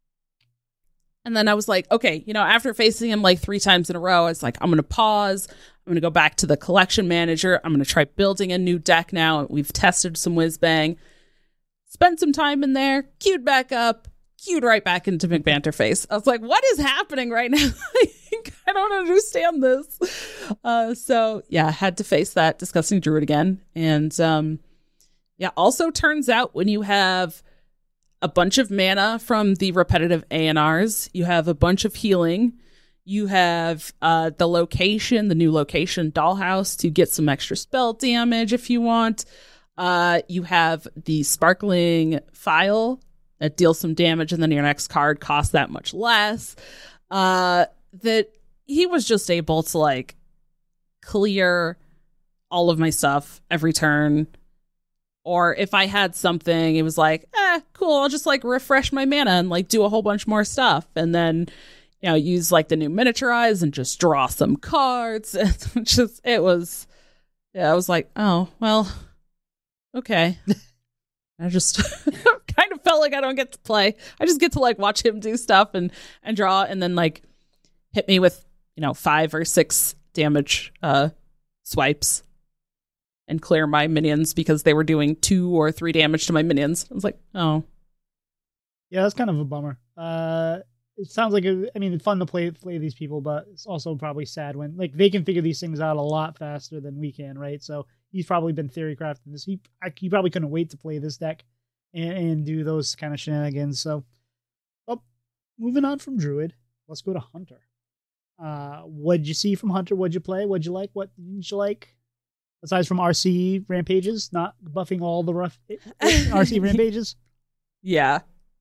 and then I was like, okay, you know, after facing him like three times in a row, it's like, I'm going to pause. I'm going to go back to the collection manager. I'm going to try building a new deck now. We've tested some Whizbang. Spent some time in there, queued back up, queued right back into McBanterface. I was like, what is happening right now? I don't understand this. Uh, so yeah, had to face that disgusting druid again. And um, yeah, also turns out when you have a bunch of mana from the repetitive A N Rs, you have a bunch of healing, you have uh, the location, the new location dollhouse to get some extra spell damage if you want. Uh, you have the sparkling file that deals some damage, and then your next card costs that much less. Uh, that he was just able to like clear all of my stuff every turn. Or if I had something, it was like, eh, cool, I'll just like refresh my mana and like do a whole bunch more stuff. And then, you know, use like the new miniaturize and just draw some cards. And just, it was, yeah, I was like, oh, well, okay. I just kind of felt like I don't get to play. I just get to like watch him do stuff and, and draw and then like hit me with, you know, five or six damage uh, swipes and clear my minions because they were doing two or three damage to my minions. I was like, oh. Yeah, that's kind of a bummer. Uh, it sounds like, a, I mean, it's fun to play play these people, but it's also probably sad when, like, they can figure these things out a lot faster than we can, right? So he's probably been theory crafting this. He, I, he probably couldn't wait to play this deck and, and do those kind of shenanigans. So, well, moving on from Druid, let's go to Hunter. Uh, what'd you see from Hunter? What'd you play? What'd you like? What didn't you like? Aside from R C rampages, not buffing all the rough R C rampages. Yeah.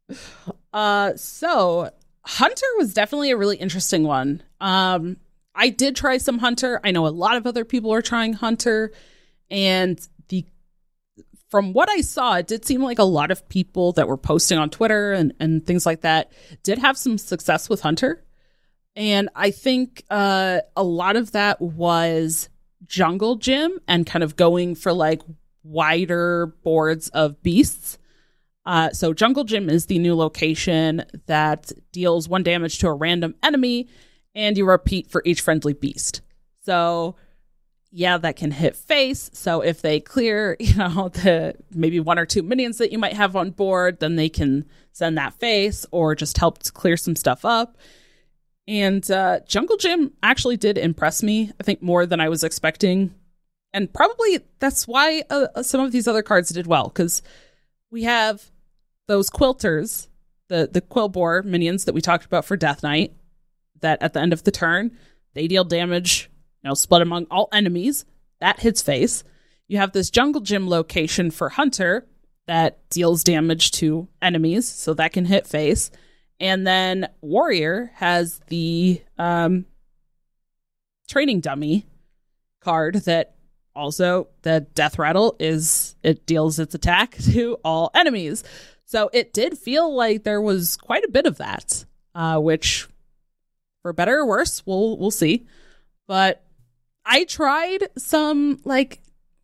Uh, so Hunter was definitely a really interesting one. Um, I did try some Hunter. I know a lot of other people are trying Hunter, and the from what I saw, it did seem like a lot of people that were posting on Twitter and, and things like that did have some success with Hunter. And I think uh, a lot of that was Jungle Gym and kind of going for like wider boards of beasts. Uh, so Jungle Gym is the new location that deals one damage to a random enemy, and you repeat for each friendly beast. So yeah, that can hit face. So if they clear, you know, the maybe one or two minions that you might have on board, then they can send that face or just help to clear some stuff up. And uh, Jungle Gym actually did impress me, I think, more than I was expecting. And probably that's why uh, some of these other cards did well, because we have those quilters, the the Quilboar minions that we talked about for Death Knight, that at the end of the turn, they deal damage, you know, split among all enemies. That hits face. You have this Jungle Gym location for Hunter that deals damage to enemies, so that can hit face. And then Warrior has the um, training dummy card that also, the Death Rattle is, it deals its attack to all enemies. So it did feel like there was quite a bit of that, uh, which, for better or worse, we'll we'll see. But I tried some, like,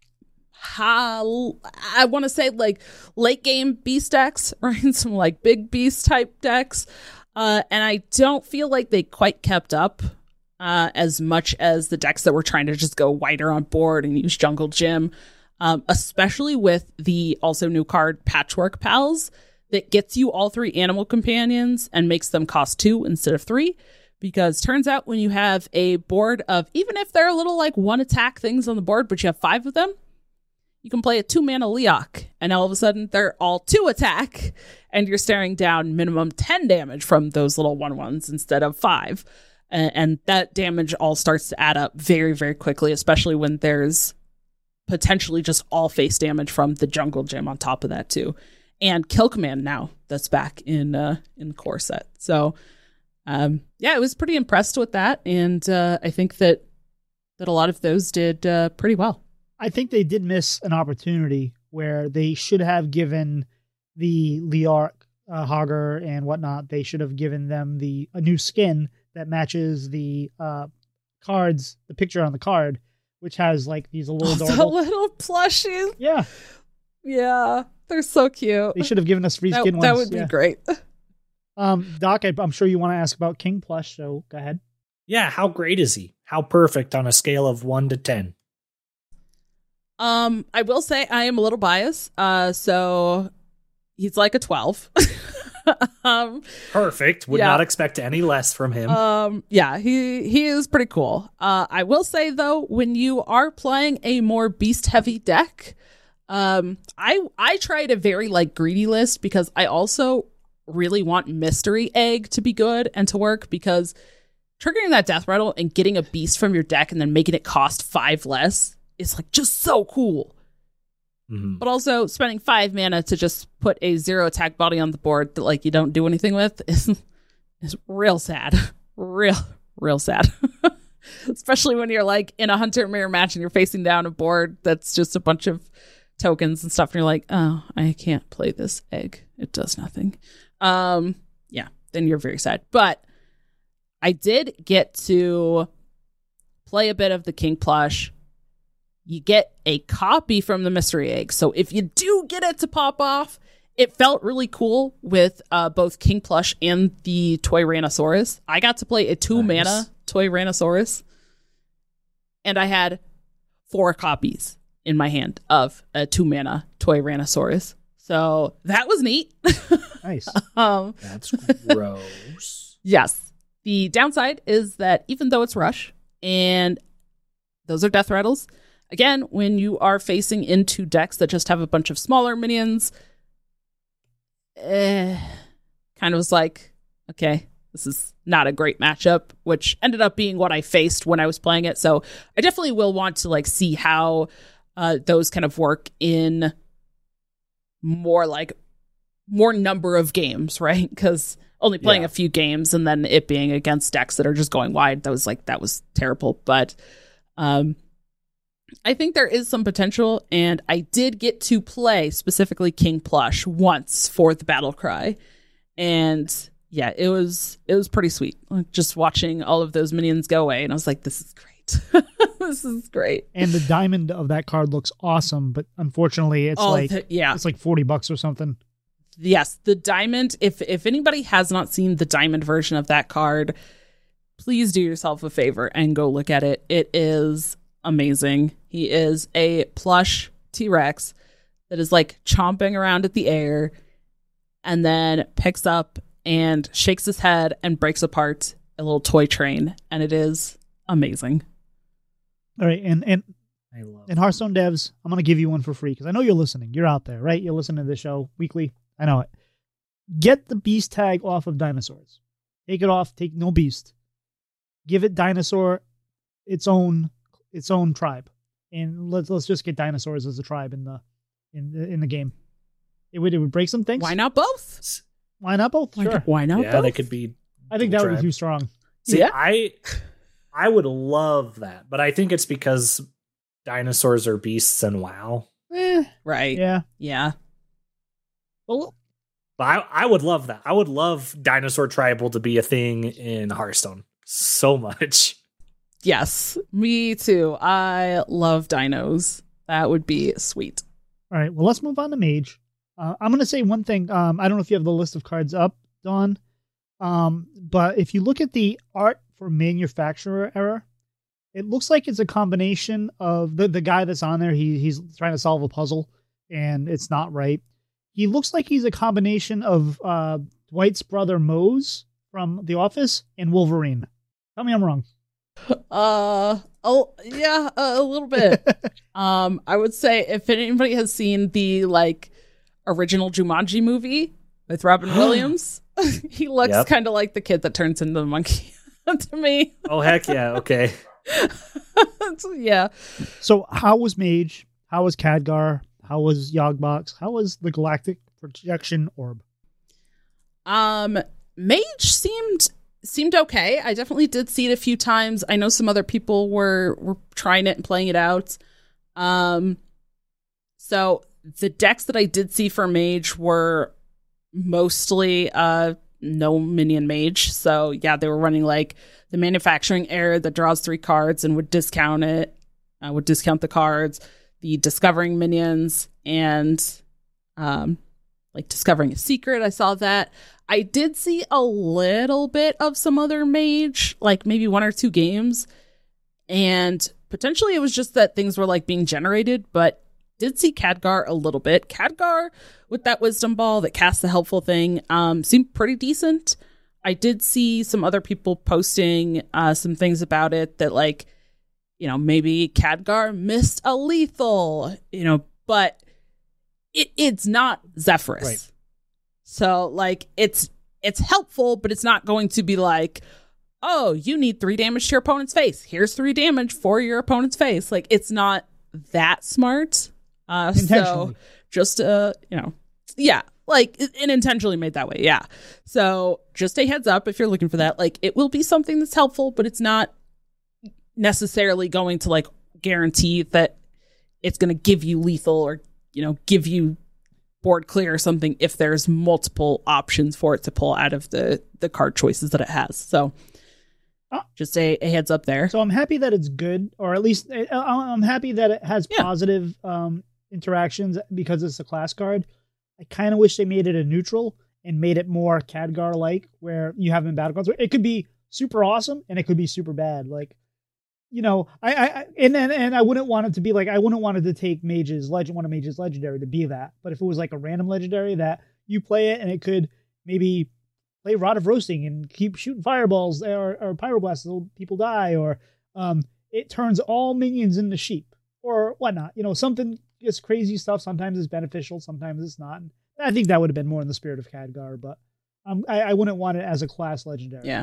how I want to say like late game beast decks, right? Some like big beast type decks. Uh, and I don't feel like they quite kept up uh, as much as the decks that were trying to just go wider on board and use Jungle Gym, um, especially with the also new card Patchwork Pals that gets you all three animal companions and makes them cost two instead of three. Because turns out when you have a board of, even if they're little like one attack things on the board, but you have five of them, you can play a two-mana Leok, and all of a sudden they're all two attack, and you're staring down minimum ten damage from those little one-ones instead of five. And, and that damage all starts to add up very, very quickly, especially when there's potentially just all face damage from the Jungle Gym on top of that, too. And Kill Command now, that's back in uh, in the core set. So, um, yeah, I was pretty impressed with that, and uh, I think that, that a lot of those did uh, pretty well. I think they did miss an opportunity where they should have given the Leark, uh, Hogger, and whatnot, they should have given them the a new skin that matches the uh, cards, the picture on the card, which has like these little oh, adorable... the little plushies. Yeah. Yeah, they're so cute. They should have given us free that, skin that ones. would yeah. be great. Um, Doc, I, I'm sure you want to ask about King Plush, so go ahead. Yeah, how great is he? How perfect on a scale of one to ten? Um, I will say I am a little biased. Uh, so he's like a twelve. um, Perfect. Would yeah. not expect any less from him. Um, yeah, he he is pretty cool. Uh, I will say though, when you are playing a more beast heavy deck, um, I I tried a very like greedy list because I also really want Mystery Egg to be good and to work, because triggering that Death Rattle and getting a beast from your deck and then making it cost five less is like just so cool. Mm-hmm. But also spending five mana to just put a zero attack body on the board that like you don't do anything with is is real sad. Real, real sad. Especially when you're like in a Hunter mirror match and you're facing down a board that's just a bunch of tokens and stuff, and you're like, oh, I can't play this egg. It does nothing. Um, yeah, then you're very sad. But I did get to play a bit of the King Plush. You get a copy from the Mystery Egg. So if you do get it to pop off, it felt really cool with uh, both King Plush and the Toy Rhinosaurus. I got to play a two nice. mana Toy Rhinosaurus, and I had four copies in my hand of a two mana Toy Rhinosaurus. So that was neat. Nice. um, That's gross. Yes. The downside is that even though it's Rush, and those are Death Rattles, again, when you are facing into decks that just have a bunch of smaller minions, eh, kind of was like, okay, this is not a great matchup, which ended up being what I faced when I was playing it. So I definitely will want to like see how uh, those kind of work in more like more number of games, right? Because only playing Yeah. a few games and then it being against decks that are just going wide, that was like, that was terrible. But um, I think there is some potential, and I did get to play specifically King Plush once for the Battle Cry, and yeah, it was it was pretty sweet. Like, just watching all of those minions go away, and I was like, this is great. This is great. And the diamond of that card looks awesome, but unfortunately, it's Oh, like the- yeah. it's like forty bucks or something. Yes, the diamond, if if anybody has not seen the diamond version of that card, please do yourself a favor and go look at it. It is amazing. He is a plush T-Rex that is like chomping around at the air and then picks up and shakes his head and breaks apart a little toy train, and it is amazing. All right, and and I love and Hearthstone devs, I'm gonna give you one for free because I know you're listening. You're out there, right? You're listening to the show weekly. I know it. get the beast tag off of dinosaurs. Take it off. Take no beast. Give it dinosaur its own its own tribe, and let's let's just get dinosaurs as a tribe in the in the in the game. It would it would break some things. Why not both? Why not both? Why Sure. not, why not Yeah, both? they could be. I think that tribe. would be too strong. See, Yeah. I I would love that, but I think it's because dinosaurs are beasts and WoW. Eh, Right. Yeah. yeah. Well, But I, I would love that. I would love dinosaur tribal to be a thing in Hearthstone so much. Yes. Me too. I love dinos. That would be sweet. all right. Well, let's move on to Mage. Uh, I'm going to say one thing. Um, I don't know if you have the list of cards up, Dawn. Um, but if you look at the art for Manufacturer Error, it looks like it's a combination of the, the guy that's on there. He he's trying to solve a puzzle and it's not right. He looks like he's a combination of uh, Dwight's brother Mose from The Office and Wolverine. Tell me I'm wrong. Uh oh yeah, a, a little bit. um, I would say if anybody has seen the like original Jumanji movie with Robin Williams, he looks Yep. kind of like the kid that turns into the monkey to me. Oh, heck yeah. Okay. So, yeah. So how was Mage? How was Khadgar? How was Yogbox? How was the Galactic Projection Orb? Um, Mage seemed seemed okay. I definitely did see it a few times. I know some other people were were trying it and playing it out. Um, so the decks that I did see for Mage were mostly uh no minion Mage. So yeah, they were running like the Manufacturing Error that draws three cards and would discount it, uh, would discount the cards, the Discovering Minions, and um like Discovering a Secret. I saw that. I did see a little bit of some other Mage, like maybe one or two games. And potentially it was just that things were like being generated, but did see Khadgar a little bit. Khadgar with that Wisdom Ball that casts the helpful thing um, seemed pretty decent. I did see some other people posting uh, some things about it that like, you know, maybe Khadgar missed a lethal, you know, but it it's not Zephyrus. Right. So like it's it's helpful, but it's not going to be like, oh, you need three damage to your opponent's face. Here's three damage for your opponent's face. Like it's not that smart. Uh, so Intentionally. just uh, you know, yeah, like it, it intentionally made that way. Yeah. So just a heads up if you're looking for that. Like it will be something that's helpful, but it's not necessarily going to like guarantee that it's going to give you lethal or, you know, give you board clear or something if there's multiple options for it to pull out of the the card choices that it has. So Oh. just a, a heads up there. So I'm happy that it's good, or at least I- I'm happy that it has Yeah. positive um, interactions because it's a class card. I kind of wish they made it a neutral and made it more Khadgar-like, where you have in battle cards. It could be super awesome and it could be super bad. Like, you know, I, I and, and and I wouldn't want it to be like I wouldn't want it to take Mage's Legend, one of Mage's Legendary to be that. But if it was like a random Legendary that you play it and it could maybe play Rod of Roasting and keep shooting fireballs or, or pyroblasts so people die, or um, it turns all minions into sheep or whatnot. You know, something gets crazy stuff. Sometimes it's beneficial, sometimes it's not. I think that would have been more in the spirit of Khadgar, but um, I, I wouldn't want it as a class Legendary. Yeah.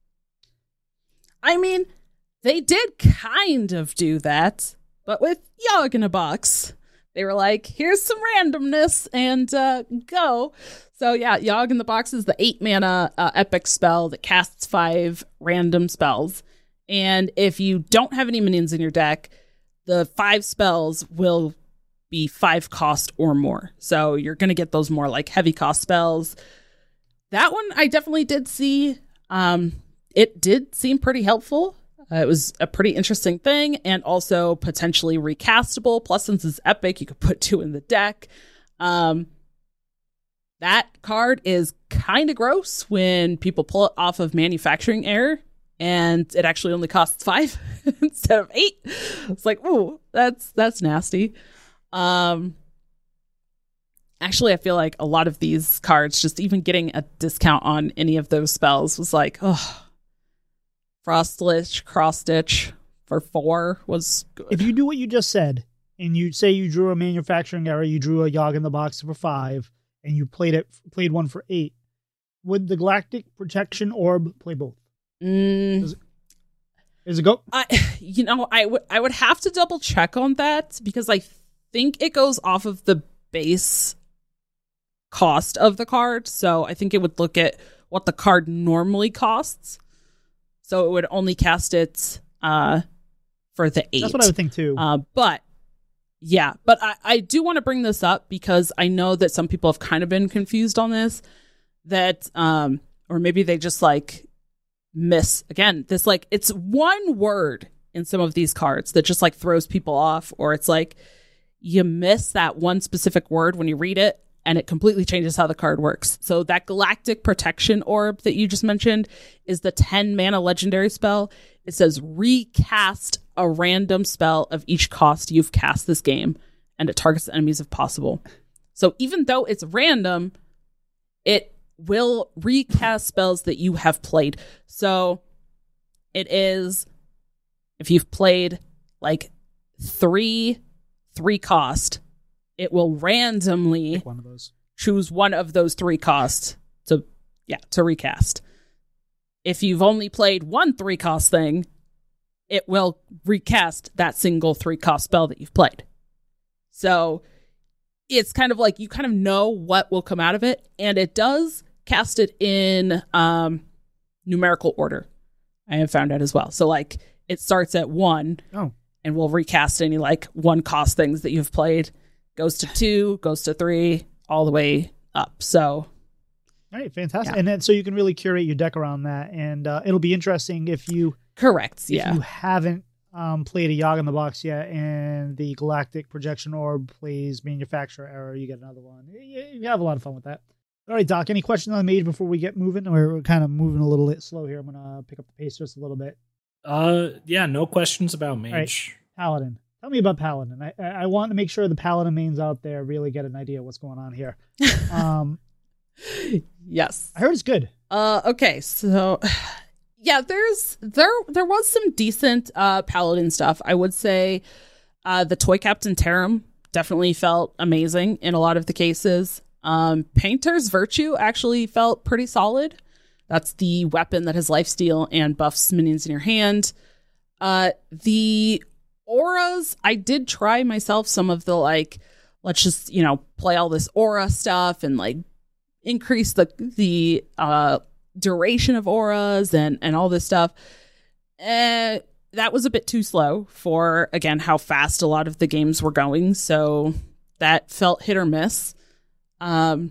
I mean, they did kind of do that, but with Yogg in a Box. They were like, here's some randomness and uh, go. So yeah, Yogg in the Box is the eight mana uh, epic spell that casts five random spells. And if you don't have any minions in your deck, the five spells will be five cost or more. So you're going to get those more like heavy cost spells. That one I definitely did see. Um, it did seem pretty helpful. Uh, it was a pretty interesting thing and also potentially recastable. Plus, since it's epic, you could put two in the deck. Um, that card is kind of gross when people pull it off of Manufacturing Error and it actually only costs five instead of eight. It's like, ooh, that's that's nasty. Um, actually, I feel like a lot of these cards, just even getting a discount on any of those spells was like, oh. Frostlich, Cross Stitch for four was good. If you do what you just said, and you say you drew a Manufacturing Error, you drew a Yogg in the Box for five, and you played it played one for eight, would the Galactic Protection Orb play both? Mm. Does it, does it go? I, you know, I would I would have to double check on that because I think it goes off of the base cost of the card. So I think it would look at what the card normally costs. So it would only cast it uh, for the eight. That's what I would think too. Uh, but yeah, but I, I do want to bring this up because I know that some people have kind of been confused on this. That, um, or maybe they just like miss again. This like it's one word in some of these cards that just like throws people off, or it's like you miss that one specific word when you read it, and it completely changes how the card works. So that Galactic Protection Orb that you just mentioned is the ten mana legendary spell. It says recast a random spell of each cost you've cast this game, and it targets enemies if possible. So even though it's random, it will recast spells that you have played. So it is, if you've played like three, three cost, it will randomly Pick one of those. choose one of those three costs to, yeah, to recast. If you've only played one three cost thing, it will recast that single three cost spell that you've played. So it's kind of like you kind of know what will come out of it, and it does cast it in um, numerical order. I have found out as well. So like it starts at one, oh. and will recast any like one cost things that you've played. Goes to two, goes to three, all the way up. So, all right, fantastic. Yeah. And then so you can really curate your deck around that, and uh, it'll be interesting if you correct, if yeah. you haven't um, played a Yogg in the Box yet, and the Galactic Projection Orb plays Manufacturer Error, you get another one. You, you have a lot of fun with that. All right, Doc, any questions on the Mage before we get moving? We're kind of moving a little bit slow here. I'm gonna pick up the pace just a little bit. Uh, yeah, no questions about Mage. Right. Paladin. Tell me about Paladin. I, I want to make sure the Paladin mains out there really get an idea of what's going on here. Um, yes. I heard it's good. Uh, okay, so yeah, there's there there was some decent uh Paladin stuff. I would say uh the Toy Captain Tarim definitely felt amazing in a lot of the cases. Um, Painter's Virtue actually felt pretty solid. That's the weapon that has lifesteal and buffs minions in your hand. Uh, the auras, I did try myself some of the like, let's just, you know, play all this aura stuff and like increase the the uh duration of auras and and all this stuff. Uh, that was a bit too slow for, again, how fast a lot of the games were going. So that felt hit or miss. Um,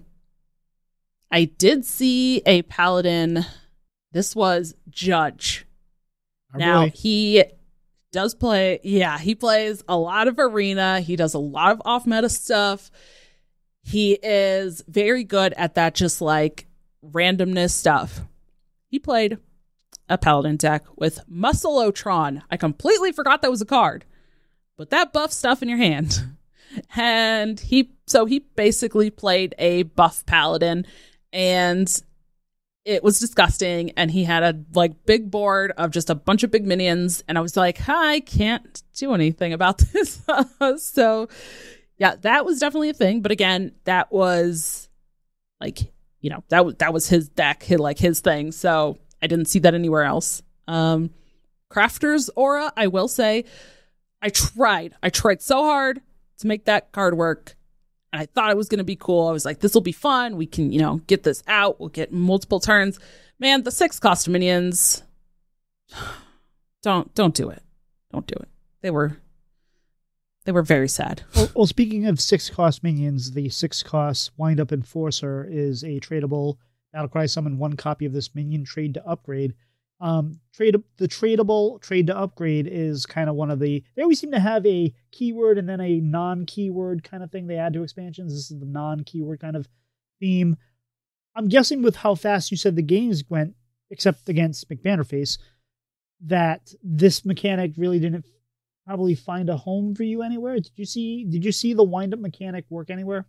I did see a Paladin. This was Judge. Oh, now, really? he does play, yeah, he plays a lot of arena. He does a lot of off-meta stuff. He is very good at that just, like, randomness stuff. He played a Paladin deck with Muscle-O-Tron. I completely forgot that was a card. But that buff stuff in your hand. And he, so he basically played a buff Paladin, and it was disgusting. And he had a like big board of just a bunch of big minions. And I was like, I can't do anything about this. So yeah, that was definitely a thing. But again, that was like, you know, that was, that was his deck, his, like his thing. So I didn't see that anywhere else. Um, Crafter's Aura, I will say, I tried. I tried so hard to make that card work. And I thought it was going to be cool. I was like, this will be fun. We can, you know, get this out. We'll get multiple turns. Man, the six cost minions, don't, don't do it. Don't do it. They were, they were very sad. Well, well, speaking of six cost minions, the six cost Wind Up Enforcer is a tradable Battlecry summon one copy of this minion, trade to upgrade. Um, trade the tradable trade to upgrade is kind of one of the. They always seem to have a keyword and then a non-keyword kind of thing they add to expansions. This is the non-keyword kind of theme. I'm guessing with how fast you said the games went, except against McBannerface, that this mechanic really didn't probably find a home for you anywhere. Did you see? Did you see the wind up mechanic work anywhere?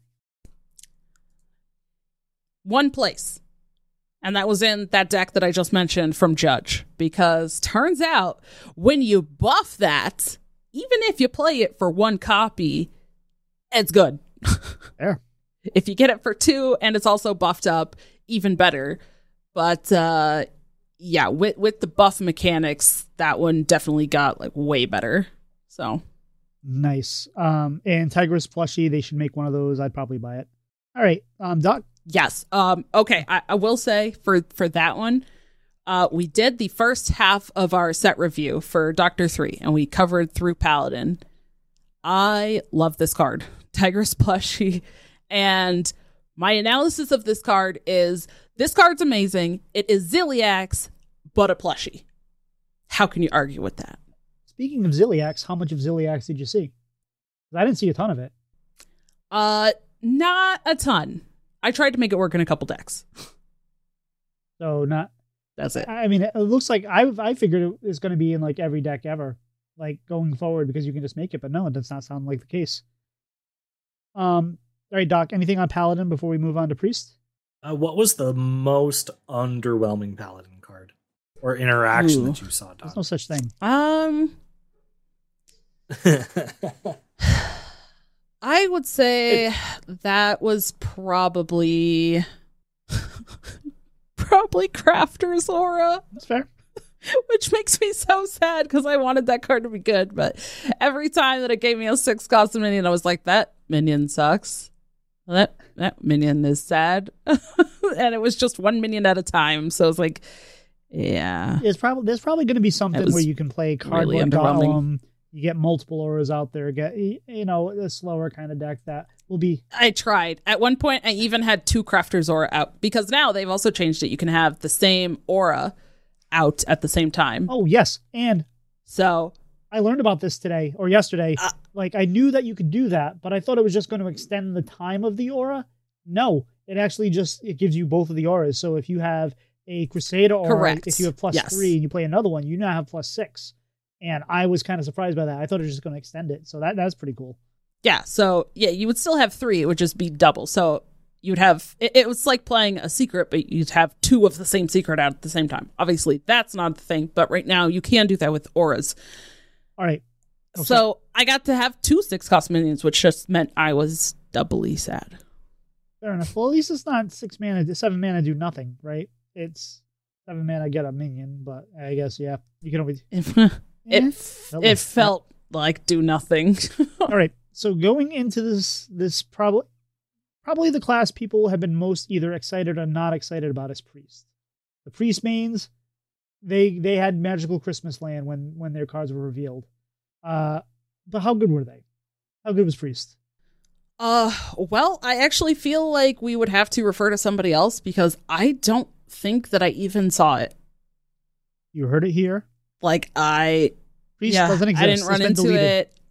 One place. And that was in that deck that I just mentioned from Judge. Because turns out, when you buff that, even if you play it for one copy, it's good. Fair. If you get it for two and it's also buffed up, even better. But uh, yeah, with with the buff mechanics, that one definitely got like way better. So nice. Um, and Tigress plushie, they should make one of those. I'd probably buy it. All right, um, Doc. Yes. Um. Okay. I, I will say for for that one, uh, we did the first half of our set review for Doctor Three, and we covered through Paladin. I love this card, Tigress plushie, and my analysis of this card is this card's amazing. It is Ziliax, but a plushie. How can you argue with that? Speaking of Ziliax, how much of Ziliax did you see? I didn't see a ton of it. Uh, not a ton. I tried to make it work in a couple decks. So not. That's it. I mean, it looks like I I figured it was going to be in like every deck ever, like going forward because you can just make it. But no, it does not sound like the case. Um. All right, Doc. Anything on Paladin before we move on to Priest? Uh, what was the most underwhelming Paladin card or interaction Ooh. that you saw, Doc? There's no such thing. Um. I would say that was probably probably Crafter's Aura. That's fair. Which makes me so sad because I wanted that card to be good. But every time that it gave me a six cost minion, I was like, that minion sucks. That that minion is sad. And it was just one minion at a time. So it's like, yeah. It's probably there's probably going to be something where you can play cardboard really underwhelming. Golem. You get multiple auras out there. Get you know a slower kind of deck that will be. I tried. At one point, I even had two Crafter's Aura out because now they've also changed it. You can have the same aura out at the same time. Oh yes, and so I learned about this today or yesterday. Uh, like I knew that you could do that, but I thought it was just going to extend the time of the aura. No, it actually just it gives you both of the auras. So if you have a Crusader aura, correct. if you have plus yes. three and you play another one, you now have plus six. And I was kind of surprised by that. I thought it was just going to extend it. So that that's pretty cool. Yeah. So yeah, you would still have three. It would just be double. So you'd have it, it was like playing a secret, but you'd have two of the same secret out at the same time. Obviously, that's not the thing. But right now, you can do that with auras. All right. Okay. So I got to have two six cost minions, which just meant I was doubly sad. Fair enough. Well, at least it's not six mana, seven mana do nothing, right? It's seven mana get a minion, but I guess yeah, you can always. It f- felt it like felt like do nothing. All right. So going into this this probably probably the class people have been most either excited or not excited about is Priest. The Priest mains, they they had Magical Christmas Land when when their cards were revealed. Uh, but how good were they? How good was Priest? Uh, well, I actually feel like we would have to refer to somebody else because I don't think that I even saw it. You heard it here. Like I, Priest yeah, doesn't exist. I didn't run It's into been deleted. it.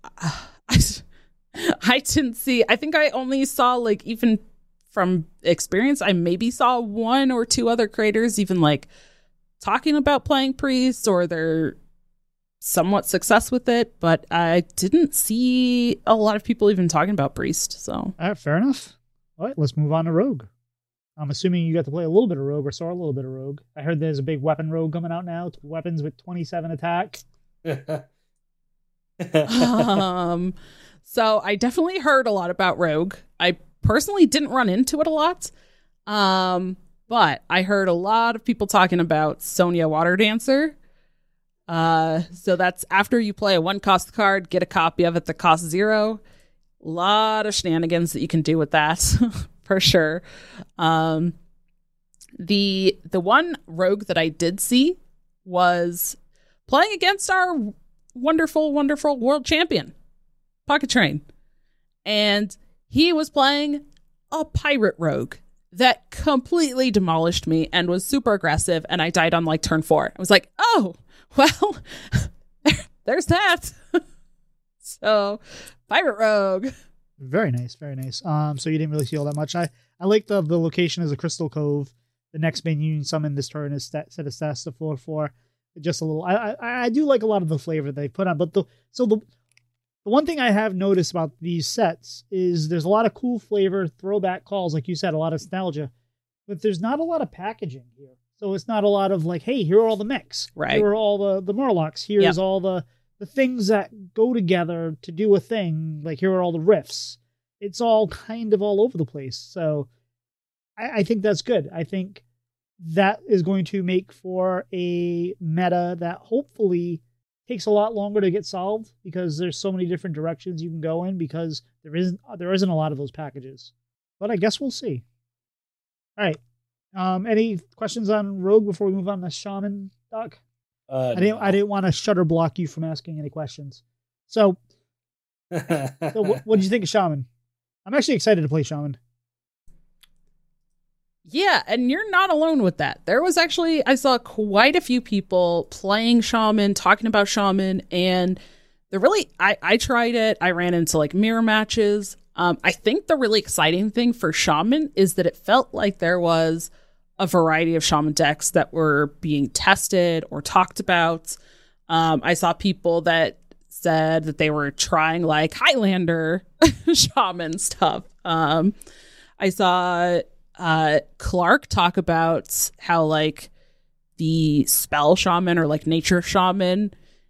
I, I didn't see. I think I only saw like even from experience, I maybe saw one or two other creators even like talking about playing Priest or their somewhat success with it, but I didn't see a lot of people even talking about Priest. So, All right, fair enough. All right, let's move on to Rogue. I'm assuming you got to play a little bit of Rogue or saw a little bit of Rogue. I heard there's a big weapon Rogue coming out now. Weapons with twenty-seven attack. um, so I definitely heard a lot about Rogue. I personally didn't run into it a lot, um, but I heard a lot of people talking about Sonya Water Dancer. Uh, so that's after you play a one cost card, get a copy of it that costs zero. A lot of shenanigans that you can do with that. For sure. Um, the the one rogue that I did see was playing against our wonderful, wonderful world champion, Pocket Train. And he was playing a pirate rogue that completely demolished me and was super aggressive, and I died on like turn four. I was like, oh, well, there's that. So, pirate rogue. Very nice, very nice. Um, so you didn't really see all that much. I, I like the the location as a Crystal Cove. The next menu you summon this turn is set, set a stats to four four. Just a little. I, I I do like a lot of the flavor they put on. But the so the the one thing I have noticed about these sets is there's a lot of cool flavor, throwback calls, like you said, a lot of nostalgia. But there's not a lot of packaging here. So it's not a lot of like, hey, here are all the mechs. Right. Here are all the the Murlocs. Here's Yep. all the. The things that go together to do a thing, like here are all the riffs. it's all kind of all over the place. So I, I think that's good. I think that is going to make for a meta that hopefully takes a lot longer to get solved because there's so many different directions you can go in because there isn't there isn't a lot of those packages. But I guess we'll see. All right. Um, any questions on Rogue before we move on to Shaman, Doc? Uh, I didn't no. I didn't want to shutter block you from asking any questions. So, so what, what did you think of Shaman? I'm actually excited to play Shaman. Yeah, and you're not alone with that. There was actually, I saw quite a few people playing Shaman, talking about Shaman, and the really, I, I tried it. I ran into like mirror matches. Um, I think the really exciting thing for Shaman is that it felt like there was a variety of Shaman decks that were being tested or talked about. Um, I saw people that said that they were trying like Highlander Shaman stuff. Um, I saw uh, Clark talk about how like the spell shaman or like nature shaman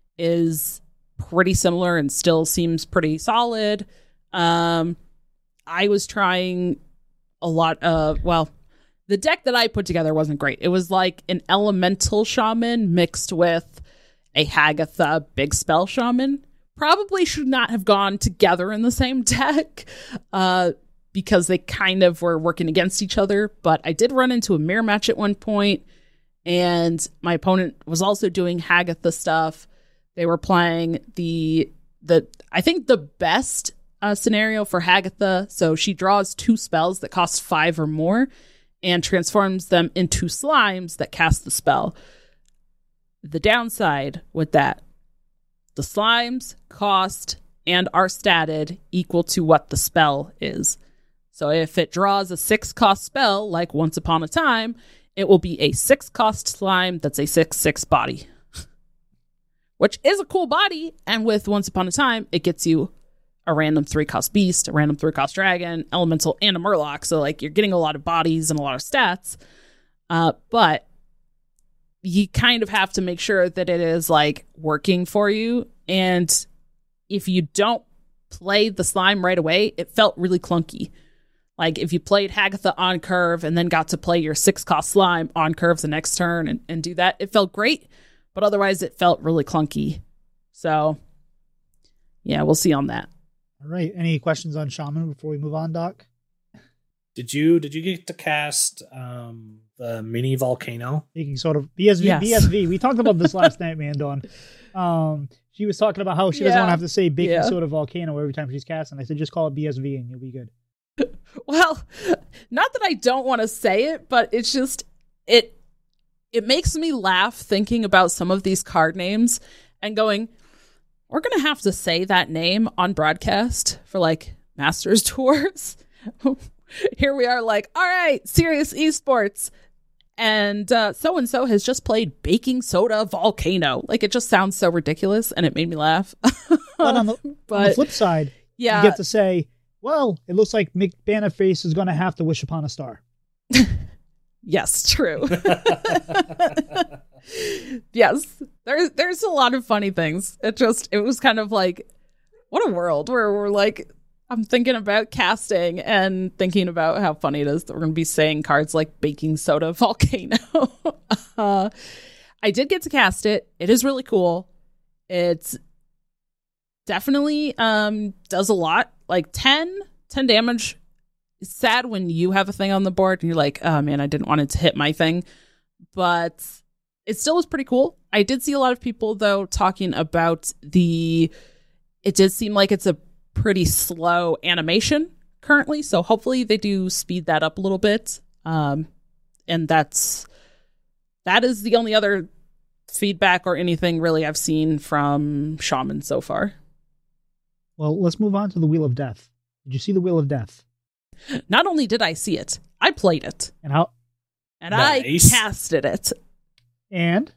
is pretty similar and still seems pretty solid. Um, I was trying a lot of, well, the deck that I put together wasn't great. It was like an elemental shaman mixed with a Hagatha big spell shaman. Probably should not have gone together in the same deck uh, because they kind of were working against each other. But I did run into a mirror match at one point, and my opponent was also doing Hagatha stuff. They were playing the, the I think the best uh, scenario for Hagatha. So she draws two spells that cost five or more and transforms them into slimes that cast the spell. The downside with that, the slimes cost and are statted equal to what the spell is. So if it draws a six cost spell, like Once Upon a Time, it will be a six cost slime that's a six six body. Which is a cool body, and with Once Upon a Time, it gets you a random three cost beast, a random three cost dragon, elemental, and a murloc. So like you're getting a lot of bodies and a lot of stats. Uh, but you kind of have to make sure that it is like working for you. And if you don't play the slime right away, it felt really clunky. Like if you played Hagatha on curve and then got to play your six cost slime on curve the next turn and, and do that, it felt great, but otherwise it felt really clunky. So yeah, we'll see on that. All right. Any questions on Shaman before we move on, Doc? Did you did you get to cast um, the mini volcano? Speaking sort of B S V, Yes. B S V. We talked about this last night, man, Dawn. Um, she was talking about how she doesn't Yeah. want to have to say baking Yeah. soda volcano every time she's casting. I said, just call it B S V and you'll be good. Well, not that I don't want to say it, but it's just, it it makes me laugh thinking about some of these card names and going, we're going to have to say that name on broadcast for like Masters tours. Here we are like, all right, serious esports. And uh, so-and-so has just played Baking Soda Volcano. Like, it just sounds so ridiculous, and it made me laugh. But on the, on the But, flip side, yeah, you get to say, well, it looks like Mick Banaface is going to have to wish upon a star. yes, true. Yes, there's there's a lot of funny things. It just, it was kind of like, what a world where we're like, I'm thinking about casting and thinking about how funny it is that we're going to be saying cards like Baking Soda Volcano. uh, I did get to cast it. It is really cool. It's definitely um, does a lot. Like ten, ten damage. It's sad when you have a thing on the board and you're like, oh man, I didn't want it to hit my thing. But it still was pretty cool. I did see a lot of people, though, talking about the... It did seem like it's a pretty slow animation currently, so hopefully they do speed that up a little bit. Um, and that's... That is the only other feedback or anything really I've seen from Shaman so far. Well, let's move on to the Wheel of Death. Did you see the Wheel of Death? Not only did I see it, I played it. And how? And Nice. I casted it. And?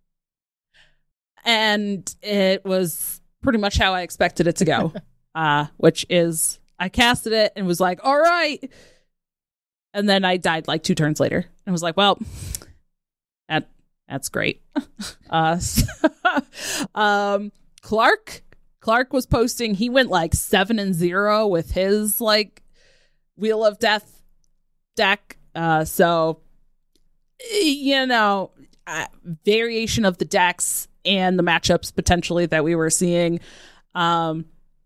And it was pretty much how I expected it to go. uh, which is, I casted it and was like, all right. And then I died like two turns later. And was like, well, that that's great. uh, um, Clark, Clark was posting, he went like seven and zero with his like Wheel of Death deck. Uh, so, you know, uh, variation of the decks and the matchups potentially that we were seeing. Um,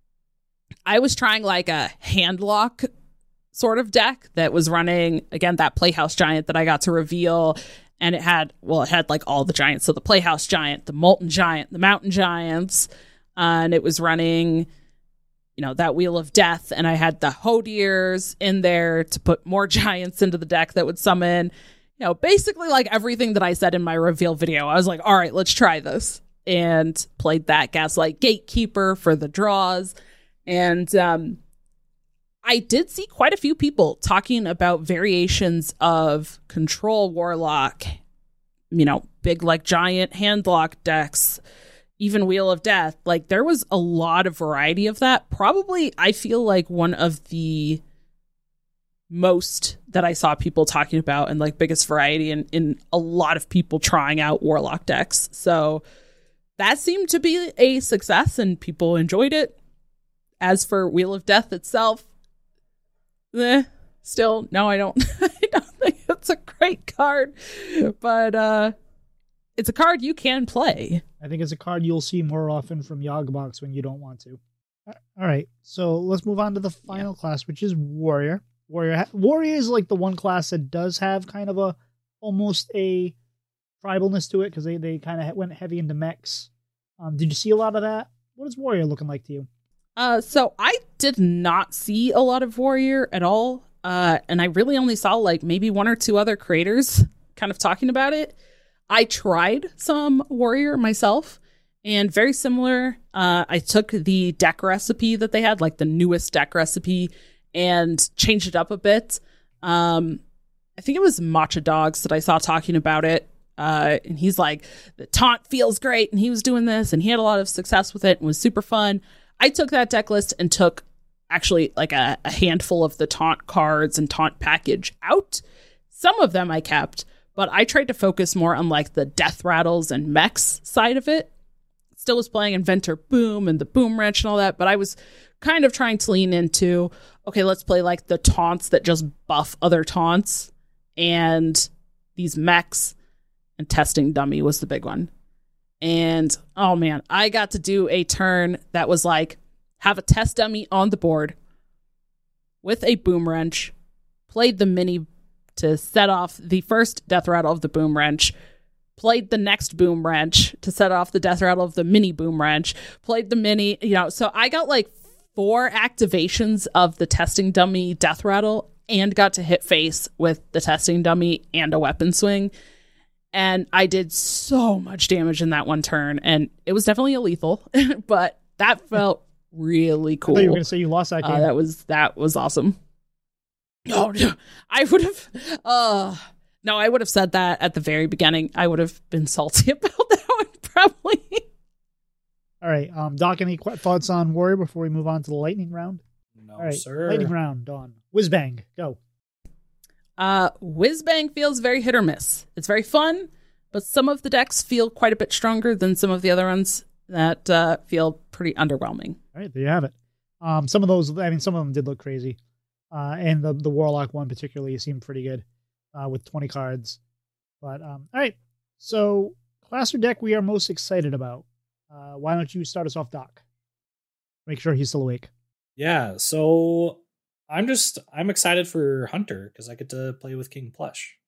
I was trying like a handlock sort of deck that was running, again, that Playhouse Giant that I got to reveal. And it had, well, it had like all the giants. So the Playhouse Giant, the Molten Giant, the Mountain Giants. Uh, and it was running, you know, that Wheel of Death. And I had the Hodiers in there to put more giants into the deck that would summon, you know, basically like everything that I said in my reveal video. I was like, all right, let's try this. And played that Gaslight Gatekeeper for the draws. And um, I did see quite a few people talking about variations of Control Warlock, you know, big like giant handlock decks, even Wheel of Death. Like there was a lot of variety of that. Probably, I feel like one of the most that I saw people talking about and like biggest variety in, in a lot of people trying out Warlock decks. So that seemed to be a success and people enjoyed it. As for Wheel of Death itself, eh, still, no, I don't, I don't think it's a great card, but uh, it's a card you can play. I think it's a card you'll see more often from Yawgmox when you don't want to. All right, so let's move on to the final yeah. class, which is Warrior. Warrior ha- Warrior is like the one class that does have kind of a almost a tribalness to it because they, they kind of went heavy into mechs. Um, did you see a lot of that? What is Warrior looking like to you? Uh, so I did not see a lot of Warrior at all. Uh, and I really only saw like maybe one or two other creators kind of talking about it. I tried some Warrior myself and very similar. Uh, I took the deck recipe that they had, like the newest deck recipe, and changed it up a bit. Um, I think it was Matcha Dogs that I saw talking about it. Uh, and he's like, the taunt feels great. And he was doing this and he had a lot of success with it and was super fun. I took that deck list and took actually like a, a handful of the taunt cards and taunt package out. Some of them I kept, but I tried to focus more on like the death rattles and mechs side of it. Still was playing Inventor Boom and the Boom Wrench and all that, but I was kind of trying to lean into, okay, let's play like the taunts that just buff other taunts and these mechs, and Testing Dummy was the big one. And oh man, I got to do a turn that was like, have a test dummy on the board with a Boom Wrench, played the mini to set off the first death rattle of the Boom Wrench, played the next Boom Wrench to set off the death rattle of the mini Boom Wrench, played the mini, you know, so I got like four activations of the Testing Dummy death rattle and got to hit face with the Testing Dummy and a weapon swing. And I did so much damage in that one turn, and it was definitely a lethal, but that felt really cool. I thought you were going to say you lost that game. Uh, that was that was awesome. Oh, I would have. Uh, no, I would have said that at the very beginning. I would have been salty about that one, probably. All right, um, Doc, any qu- thoughts on Warrior before we move on to the lightning round? No, All right, sir. Lightning round, Dawn. Whiz bang, go. Uh, Whiz Bang feels very hit or miss. It's very fun, but some of the decks feel quite a bit stronger than some of the other ones that uh, feel pretty underwhelming. All right, there you have it. Um, some of those, I mean, some of them did look crazy. Uh, and the, the Warlock one particularly seemed pretty good uh, with twenty cards. But, um, all right, so class or deck we are most excited about. Uh, why don't you start us off, Doc? Make sure he's still awake. Yeah, so I'm just I'm excited for Hunter because I get to play with King Plush.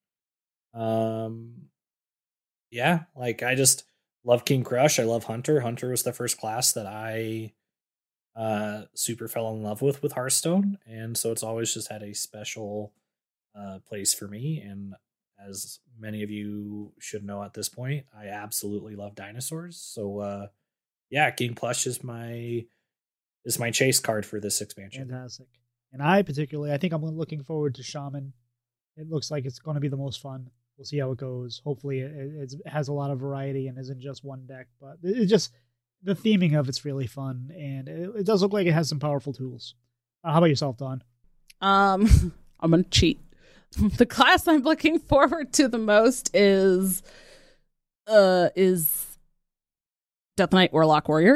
Um, yeah, like I just love King Crush. I love Hunter. Hunter was the first class that I uh super fell in love with with Hearthstone, and so it's always just had a special uh place for me. And as many of you should know at this point, I absolutely love dinosaurs. So uh, yeah, King Plush is my is my chase card for this expansion. Fantastic. And I particularly, I think I'm looking forward to Shaman. It looks like it's going to be the most fun. We'll see how it goes. Hopefully it, it has a lot of variety and isn't just one deck, but it's just the theming of it's really fun. And it, it does look like it has some powerful tools. Uh, how about yourself, Dawn? Um, I'm going to cheat. The class I'm looking forward to the most is, uh, is Death Knight Warlock Warrior.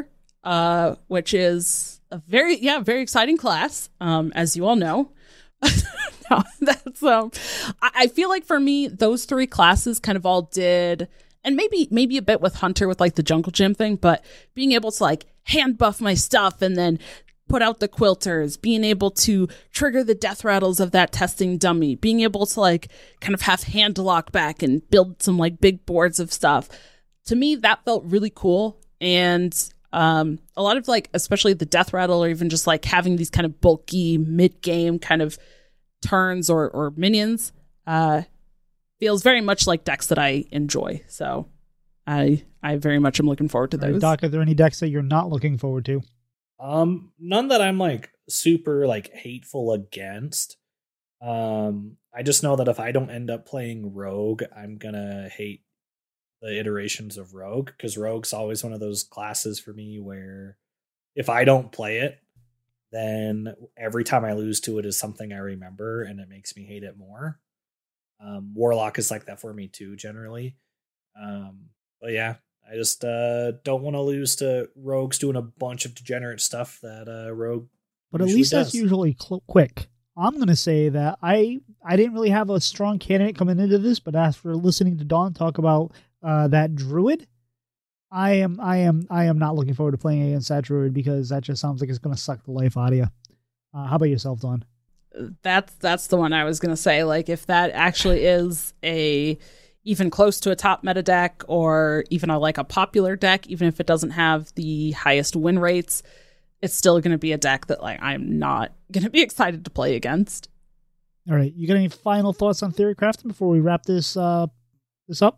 uh, which is a very, yeah, very exciting class, um, as you all know. no, that's um, I, I feel like for me, those three classes kind of all did, and maybe maybe a bit with Hunter with like the jungle gym thing, but being able to like hand buff my stuff and then put out the quilters, being able to trigger the death rattles of that testing dummy, being able to like kind of have hand lock back and build some like big boards of stuff. To me, that felt really cool. And um, a lot of like, especially the death rattle, or even just like having these kind of bulky mid-game kind of turns or, or minions, uh, feels very much like decks that I enjoy. So I I very much am looking forward to those. Right, Doc, are there any decks that you're not looking forward to? Um, none that I'm like super like hateful against. Um, I just know that if I don't end up playing Rogue, I'm gonna hate the iterations of Rogue, because Rogue's always one of those classes for me where if I don't play it, then every time I lose to it is something I remember, and it makes me hate it more. Um, Warlock is like that for me too, generally. Um, but yeah. I just uh, don't want to lose to Rogues doing a bunch of degenerate stuff that uh, Rogue. But at least does. That's usually cl- quick. I'm going to say that I I didn't really have a strong candidate coming into this, but after listening to Dawn talk about uh, that Druid, I am I am I am not looking forward to playing against that Druid, because that just sounds like it's going to suck the life out of you. Uh, how about yourself, Dawn? That's that's the one I was going to say. Like, if that actually is a even close to a top meta deck, or even a, like a popular deck, even if it doesn't have the highest win rates, it's still going to be a deck that like I'm not going to be excited to play against. All right, you got any final thoughts on Theory Crafting before we wrap this uh this up?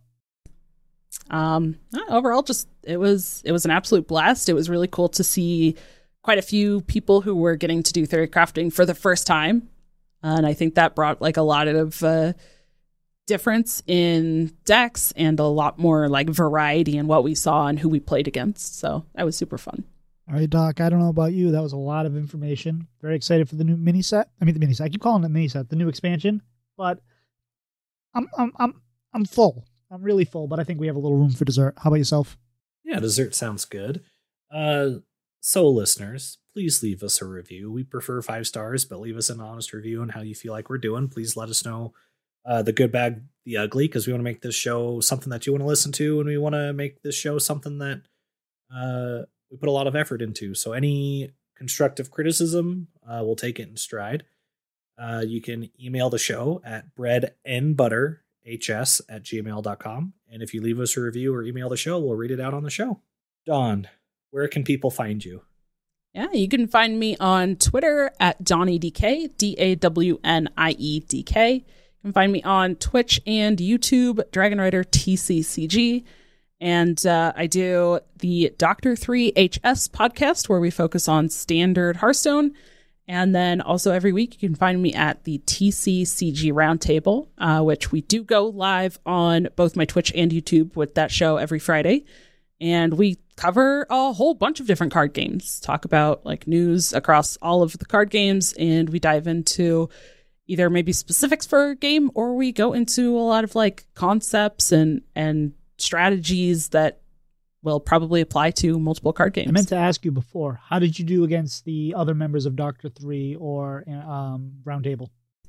Um, overall, just it was it was an absolute blast. It was really cool to see quite a few people who were getting to do Theory Crafting for the first time, uh, and I think that brought like a lot of uh, difference in decks and a lot more like variety in what we saw and who we played against. So that was super fun. All right, Doc, I don't know about you. That was a lot of information. Very excited for the new mini set. I mean, the mini set. I keep calling it mini set, the new expansion, but I'm I'm I'm I'm full. I'm really full, but I think we have a little room for dessert. How about yourself? Yeah, dessert sounds good. Uh, so listeners, please leave us a review. We prefer five stars, but leave us an honest review on how you feel like we're doing. Please let us know Uh, the good, bad, the ugly, because we want to make this show something that you want to listen to, and we want to make this show something that uh, we put a lot of effort into. So any constructive criticism, uh, we'll take it in stride. Uh, you can email the show at breadandbutterhs at gmail dot com. And if you leave us a review or email the show, we'll read it out on the show. Dawn, where can people find you? Yeah, you can find me on Twitter at DawnieDK, D A W N I E D K. You can find me on Twitch and YouTube, Dragon Rider T C C G. And uh, I do the Doctor three H S podcast, where we focus on standard Hearthstone. And then also every week you can find me at the T C C G Roundtable, uh, which we do go live on both my Twitch and YouTube with that show every Friday. And we cover a whole bunch of different card games, talk about like news across all of the card games, and we dive into either maybe specifics for a game, or we go into a lot of like concepts and and strategies that will probably apply to multiple card games. I meant to ask you before, how did you do against the other members of Doctor three or um, Roundtable?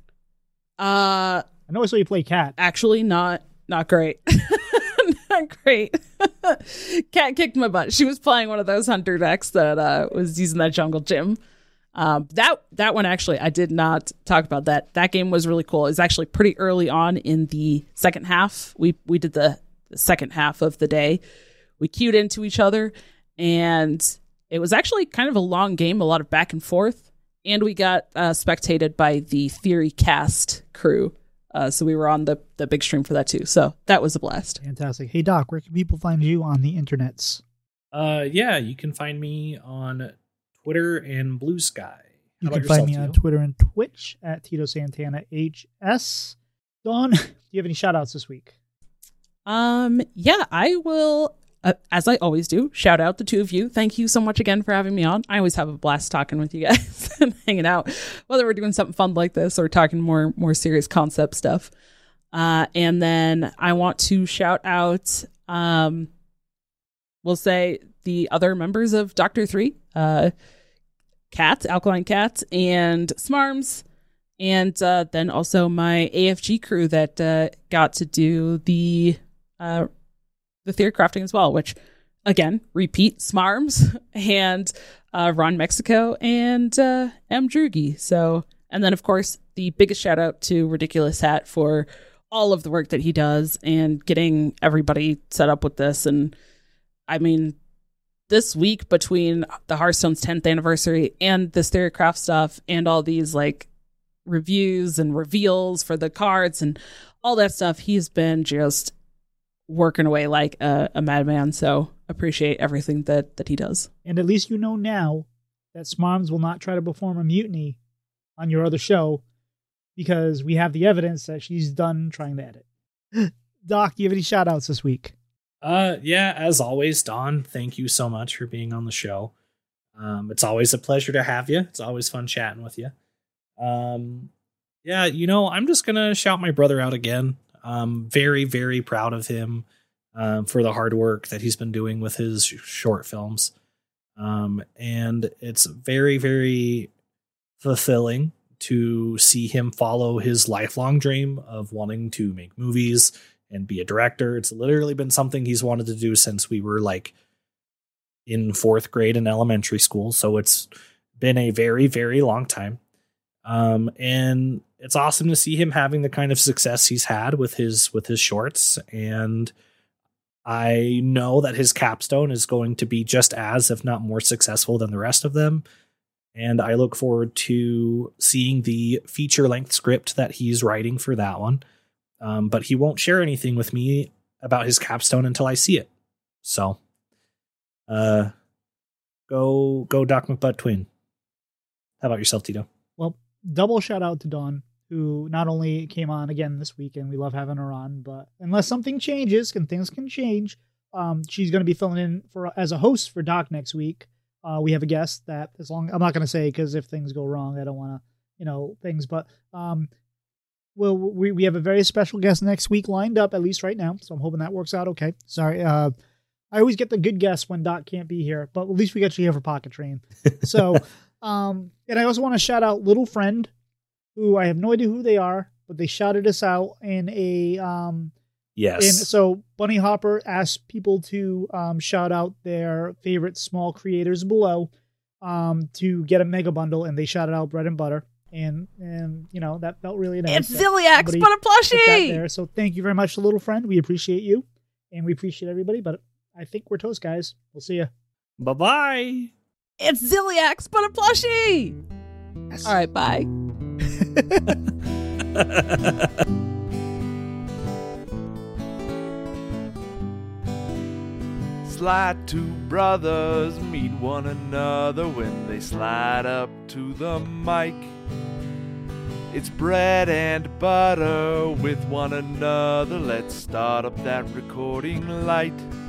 Uh, I know I saw you play Cat. Actually, not not great. Not great. Cat kicked my butt. She was playing one of those hunter decks that uh, was using that jungle gym. Um, that that one, actually, I did not talk about that. That game was really cool. It was actually pretty early on in the second half. We we did the, the second half of the day. We queued into each other, and it was actually kind of a long game, a lot of back and forth. And we got uh, spectated by the Theory Cast crew. Uh, so we were on the, the big stream for that too. So that was a blast. Fantastic. Hey, Doc, where can people find you on the internets? Uh, yeah, you can find me on Twitter and Blue Sky. You How can about find yourself, me on Tito? Twitter and Twitch at Tito Santana H S. Dawn, do you have any shout outs this week? Um, yeah, I will, uh, as I always do, shout out the two of you. Thank you so much again for having me on. I always have a blast talking with you guys and hanging out, whether we're doing something fun like this or talking more, more serious concept stuff. Uh, and then I want to shout out, um, we'll say the other members of Doctor Three, uh, Cats, Alkaline Cats, and Smarms, and uh, then also my A F G crew that uh, got to do the uh, the theory crafting as well, which, again, repeat, Smarms and uh, Ron Mexico and uh, M. Drugi. So, and then, of course, the biggest shout out to Ridiculous Hat for all of the work that he does and getting everybody set up with this. And I mean, this week between the Hearthstone's tenth anniversary and this Theorycraft stuff and all these like reviews and reveals for the cards and all that stuff, he's been just working away like a, a madman. So appreciate everything that, that he does. And at least you know now that Smarms will not try to perform a mutiny on your other show, because we have the evidence that she's done trying to edit. Doc, do you have any shout outs this week? Uh, yeah, as always, Don, thank you so much for being on the show. Um, it's always a pleasure to have you. It's always fun chatting with you. Um, yeah, you know, I'm just going to shout my brother out again. Um, very, very proud of him um, for the hard work that he's been doing with his sh- short films. Um, and it's very, very fulfilling to see him follow his lifelong dream of wanting to make movies and be a director. It's literally been something he's wanted to do since we were like in fourth grade in elementary school. So it's been a very, very long time. Um, and it's awesome to see him having the kind of success he's had with his, with his shorts. And I know that his capstone is going to be just as, if not more successful than the rest of them. And I look forward to seeing the feature-length script that he's writing for that one. Um, but he won't share anything with me about his capstone until I see it. So, uh, go go Doc McButt-Twin. How about yourself, Tito? Well, double shout out to Dawn, who not only came on again this week, and we love having her on, but unless something changes, and things can change, um, she's going to be filling in for as a host for Doc next week. Uh, we have a guest that, as long, I'm not going to say because if things go wrong, I don't want to, you know, things, but um, well, we, we have a very special guest next week lined up, at least right now. So I'm hoping that works out okay. Sorry. Uh, I always get the good guests when Doc can't be here, but at least we got you here for Pocket Train. So, um, and I also want to shout out Little Friend, who I have no idea who they are, but they shouted us out in a, um, Yes. And so Bunny Hopper asked people to um, shout out their favorite small creators below um, to get a mega bundle, and they shouted out Bread and Butter. And, and you know, that felt really nice. It's Ziliax, but a plushie! There. So thank you very much, Little Friend. We appreciate you, and we appreciate everybody, but I think we're toast, guys. We'll see you. Bye-bye. It's Ziliax, but a plushie! Yes. All right, bye. Slide two brothers meet one another when they slide up to the mic. It's bread and butter with one another. Let's start up that recording light.